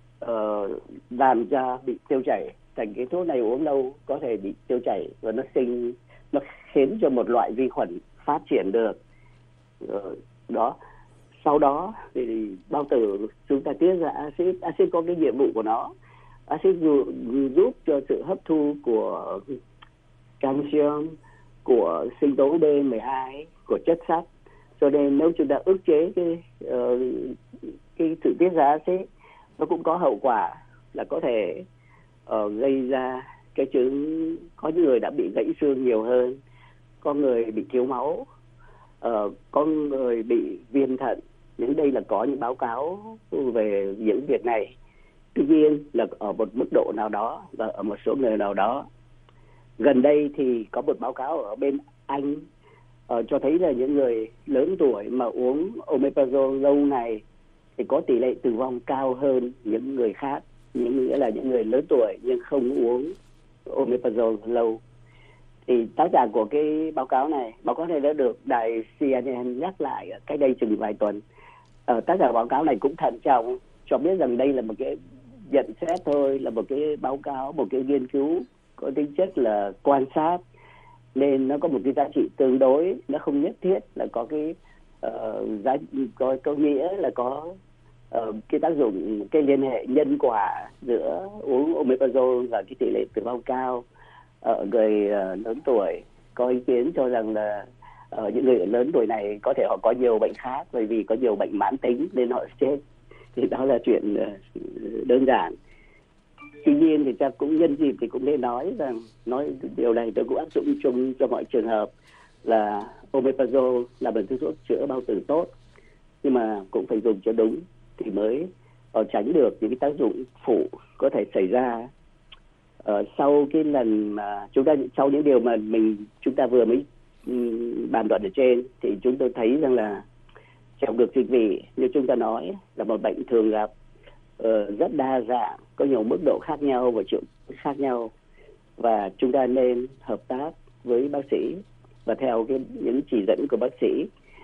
uh, làm cho bị tiêu chảy. Thành cái thuốc này uống lâu có thể bị tiêu chảy, và nó sinh nó khiến cho một loại vi khuẩn phát triển được. Uh, đó. Sau đó thì bao tử chúng ta tiết ra axit, axit có cái nhiệm vụ của nó. Axit giúp cho sự hấp thu của calcium, của sinh tố B mười hai, của chất sắt. Cho nên nếu chúng ta ức chế cái uh, cái sự tiết ra axit, nó cũng có hậu quả là có thể uh, gây ra cái chứng, có những người đã bị gãy xương nhiều hơn, có người bị thiếu máu, uh, có người bị viêm thận. Những đây là có những báo cáo về những việc này. Tuy nhiên là ở một mức độ nào đó và ở một số người nào đó. Gần đây thì có một báo cáo ở bên Anh uh, cho thấy là những người lớn tuổi mà uống omeprazole lâu ngày thì có tỷ lệ tử vong cao hơn những người khác. Những nghĩa là những người lớn tuổi nhưng không uống omeprazole lâu. Thì tác giả của cái báo cáo này, báo cáo này đã được đài C N N nhắc lại cách đây chừng vài tuần. Ờ, tác giả báo cáo này cũng thận trọng cho biết rằng đây là một cái nhận xét thôi, là một cái báo cáo, một cái nghiên cứu có tính chất là quan sát, nên nó có một cái giá trị tương đối, nó không nhất thiết là có cái uh, giá có có nghĩa là có uh, cái tác dụng, cái liên hệ nhân quả giữa uống omeprazole và cái tỷ lệ tử vong cao ở người uh, lớn tuổi. Có ý kiến cho rằng là ở uh, những người lớn tuổi này có thể họ có nhiều bệnh khác, bởi vì có nhiều bệnh mãn tính nên họ chết. Thì đó là chuyện uh, đơn giản. Tuy nhiên thì ta cũng nhân dịp thì cũng nên nói rằng nói điều này tôi cũng áp dụng chung cho mọi trường hợp là omeprazole là một thuốc chữa bao tử tốt, nhưng mà cũng phải dùng cho đúng thì mới uh, tránh được những cái tác dụng phụ có thể xảy ra. Uh, sau cái lần mà chúng ta sau những điều mà mình chúng ta vừa mới um, bàn luận ở trên thì chúng tôi thấy rằng là trào ngược dịch vị như chúng ta nói là một bệnh thường gặp, uh, rất đa dạng, có nhiều mức độ khác nhau và triệu chứng khác nhau, và chúng ta nên hợp tác với bác sĩ và theo cái những chỉ dẫn của bác sĩ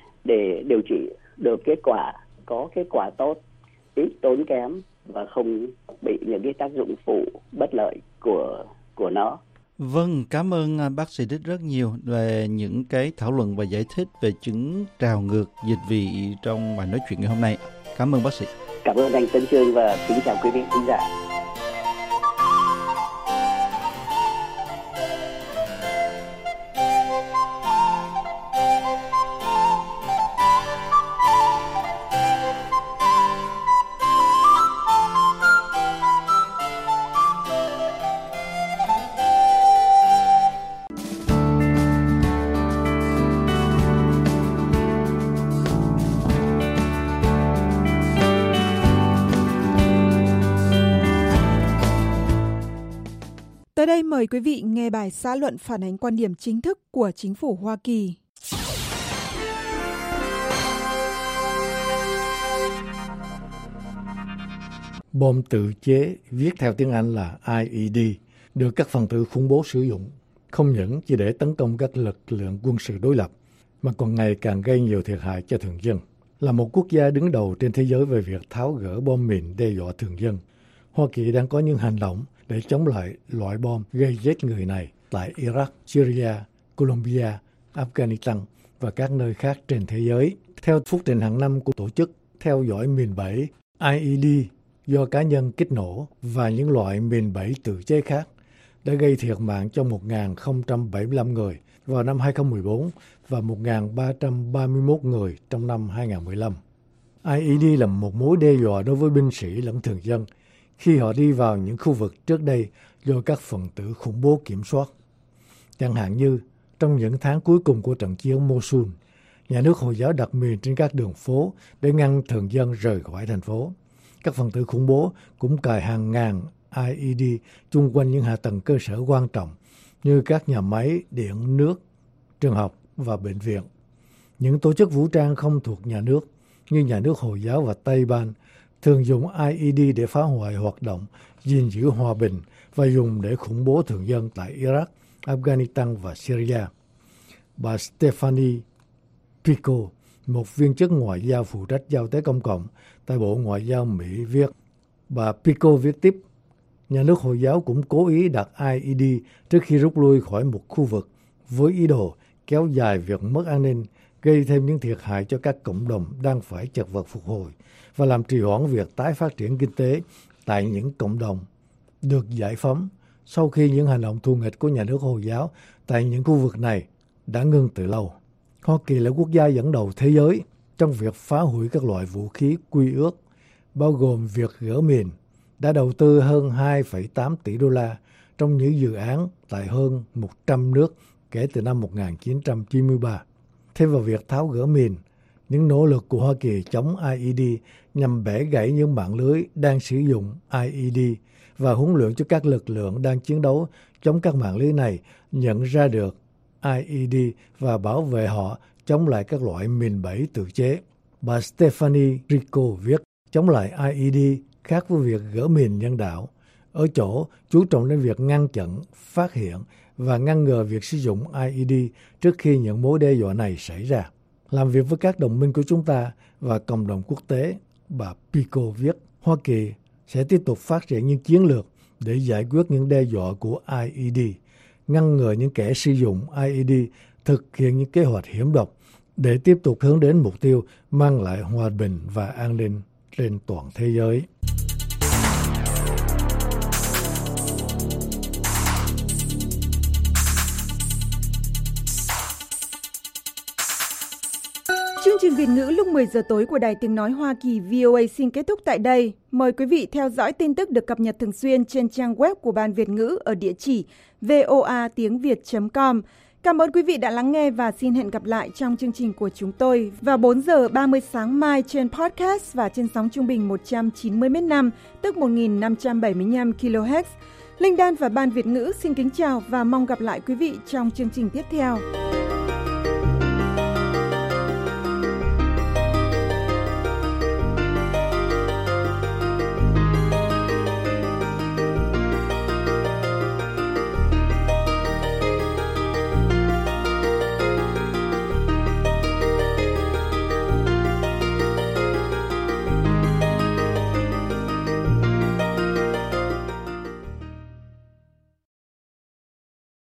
để điều trị được kết quả, có kết quả tốt, ít tốn kém và không bị những cái tác dụng phụ bất lợi của của nó. Vâng, cảm ơn bác sĩ Đích rất nhiều về những cái thảo luận và giải thích về chứng trào ngược dịch vị trong bài nói chuyện ngày hôm nay. Cảm ơn bác sĩ. Cảm ơn anh Tấn Chương và kính chào quý vị khán giả. Sau đây mời quý vị nghe bài xã luận phản ánh quan điểm chính thức của chính phủ Hoa Kỳ. Bom tự chế, viết theo tiếng Anh là I E D, được các phần tử khủng bố sử dụng, không những chỉ để tấn công các lực lượng quân sự đối lập, mà còn ngày càng gây nhiều thiệt hại cho thường dân. Là một quốc gia đứng đầu trên thế giới về việc tháo gỡ bom mìn đe dọa thường dân, Hoa Kỳ đang có những hành động để chống lại loại bom gây chết người này tại Iraq, Syria, Colombia, Afghanistan và các nơi khác trên thế giới. Theo phúc trình hàng năm của tổ chức theo dõi mìn bẫy I E D do cá nhân kích nổ và những loại mìn bẫy tự chế khác đã gây thiệt mạng cho một nghìn không trăm bảy mươi lăm người vào năm hai không một bốn và một nghìn ba trăm ba mươi mốt người trong năm hai không một lăm. I E D là một mối đe dọa đối với binh sĩ lẫn thường dân khi họ đi vào những khu vực trước đây do các phần tử khủng bố kiểm soát. Chẳng hạn như trong những tháng cuối cùng của trận chiến Mosul, nhà nước Hồi giáo đặt mìn trên các đường phố để ngăn thường dân rời khỏi thành phố. Các phần tử khủng bố cũng cài hàng ngàn I E D chung quanh những hạ tầng cơ sở quan trọng như các nhà máy điện, nước, trường học và bệnh viện. Những tổ chức vũ trang không thuộc nhà nước như nhà nước Hồi giáo và Taliban thường dùng I E D để phá hoại hoạt động gìn giữ hòa bình và dùng để khủng bố thường dân tại Iraq, Afghanistan và Syria. Bà Stephanie Pico, một viên chức ngoại giao phụ trách giao tế công cộng tại Bộ Ngoại giao Mỹ viết. Bà Pico viết tiếp, nhà nước Hồi giáo cũng cố ý đặt I E D trước khi rút lui khỏi một khu vực với ý đồ kéo dài việc mất an ninh, gây thêm những thiệt hại cho các cộng đồng đang phải chật vật phục hồi và làm trì hoãn việc tái phát triển kinh tế tại những cộng đồng được giải phóng sau khi những hành động thù nghịch của nhà nước Hồi giáo tại những khu vực này đã ngưng từ lâu. Hoa Kỳ là quốc gia dẫn đầu thế giới trong việc phá hủy các loại vũ khí quy ước, bao gồm việc gỡ mìn, đã đầu tư hơn hai phẩy tám tỷ đô la trong những dự án tại hơn một trăm nước kể từ năm một nghìn chín trăm chín mươi ba. Thêm vào việc tháo gỡ mìn, những nỗ lực của Hoa Kỳ chống I E D nhằm bẻ gãy những mạng lưới đang sử dụng I E D và huấn luyện cho các lực lượng đang chiến đấu chống các mạng lưới này nhận ra được I E D và bảo vệ họ chống lại các loại mìn bẫy tự chế. Bà Stephanie Rico viết, chống lại I E D khác với việc gỡ mìn nhân đạo, ở chỗ chú trọng đến việc ngăn chặn, phát hiện và ngăn ngừa việc sử dụng I E D trước khi những mối đe dọa này xảy ra. Làm việc với các đồng minh của chúng ta và cộng đồng quốc tế, bà Pico viết, Hoa Kỳ sẽ tiếp tục phát triển những chiến lược để giải quyết những đe dọa của I E D, ngăn ngừa những kẻ sử dụng I E D thực hiện những kế hoạch hiểm độc để tiếp tục hướng đến mục tiêu mang lại hòa bình và an ninh trên toàn thế giới. Chương trình Việt ngữ lúc mười giờ tối của Đài Tiếng Nói Hoa Kỳ V O A xin kết thúc tại đây. Mời quý vị theo dõi tin tức được cập nhật thường xuyên trên trang web của Ban Việt ngữ ở địa chỉ voa tiếng việt chấm com. Cảm ơn quý vị đã lắng nghe và xin hẹn gặp lại trong chương trình của chúng tôi vào bốn giờ ba mươi sáng mai trên podcast và trên sóng trung bình một trăm chín mươi mét năm, tức một nghìn năm trăm bảy mươi lăm ki lô héc. Linh Đan và Ban Việt ngữ xin kính chào và mong gặp lại quý vị trong chương trình tiếp theo.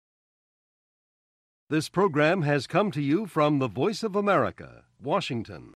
This program has come to you from the Voice of America, Washington.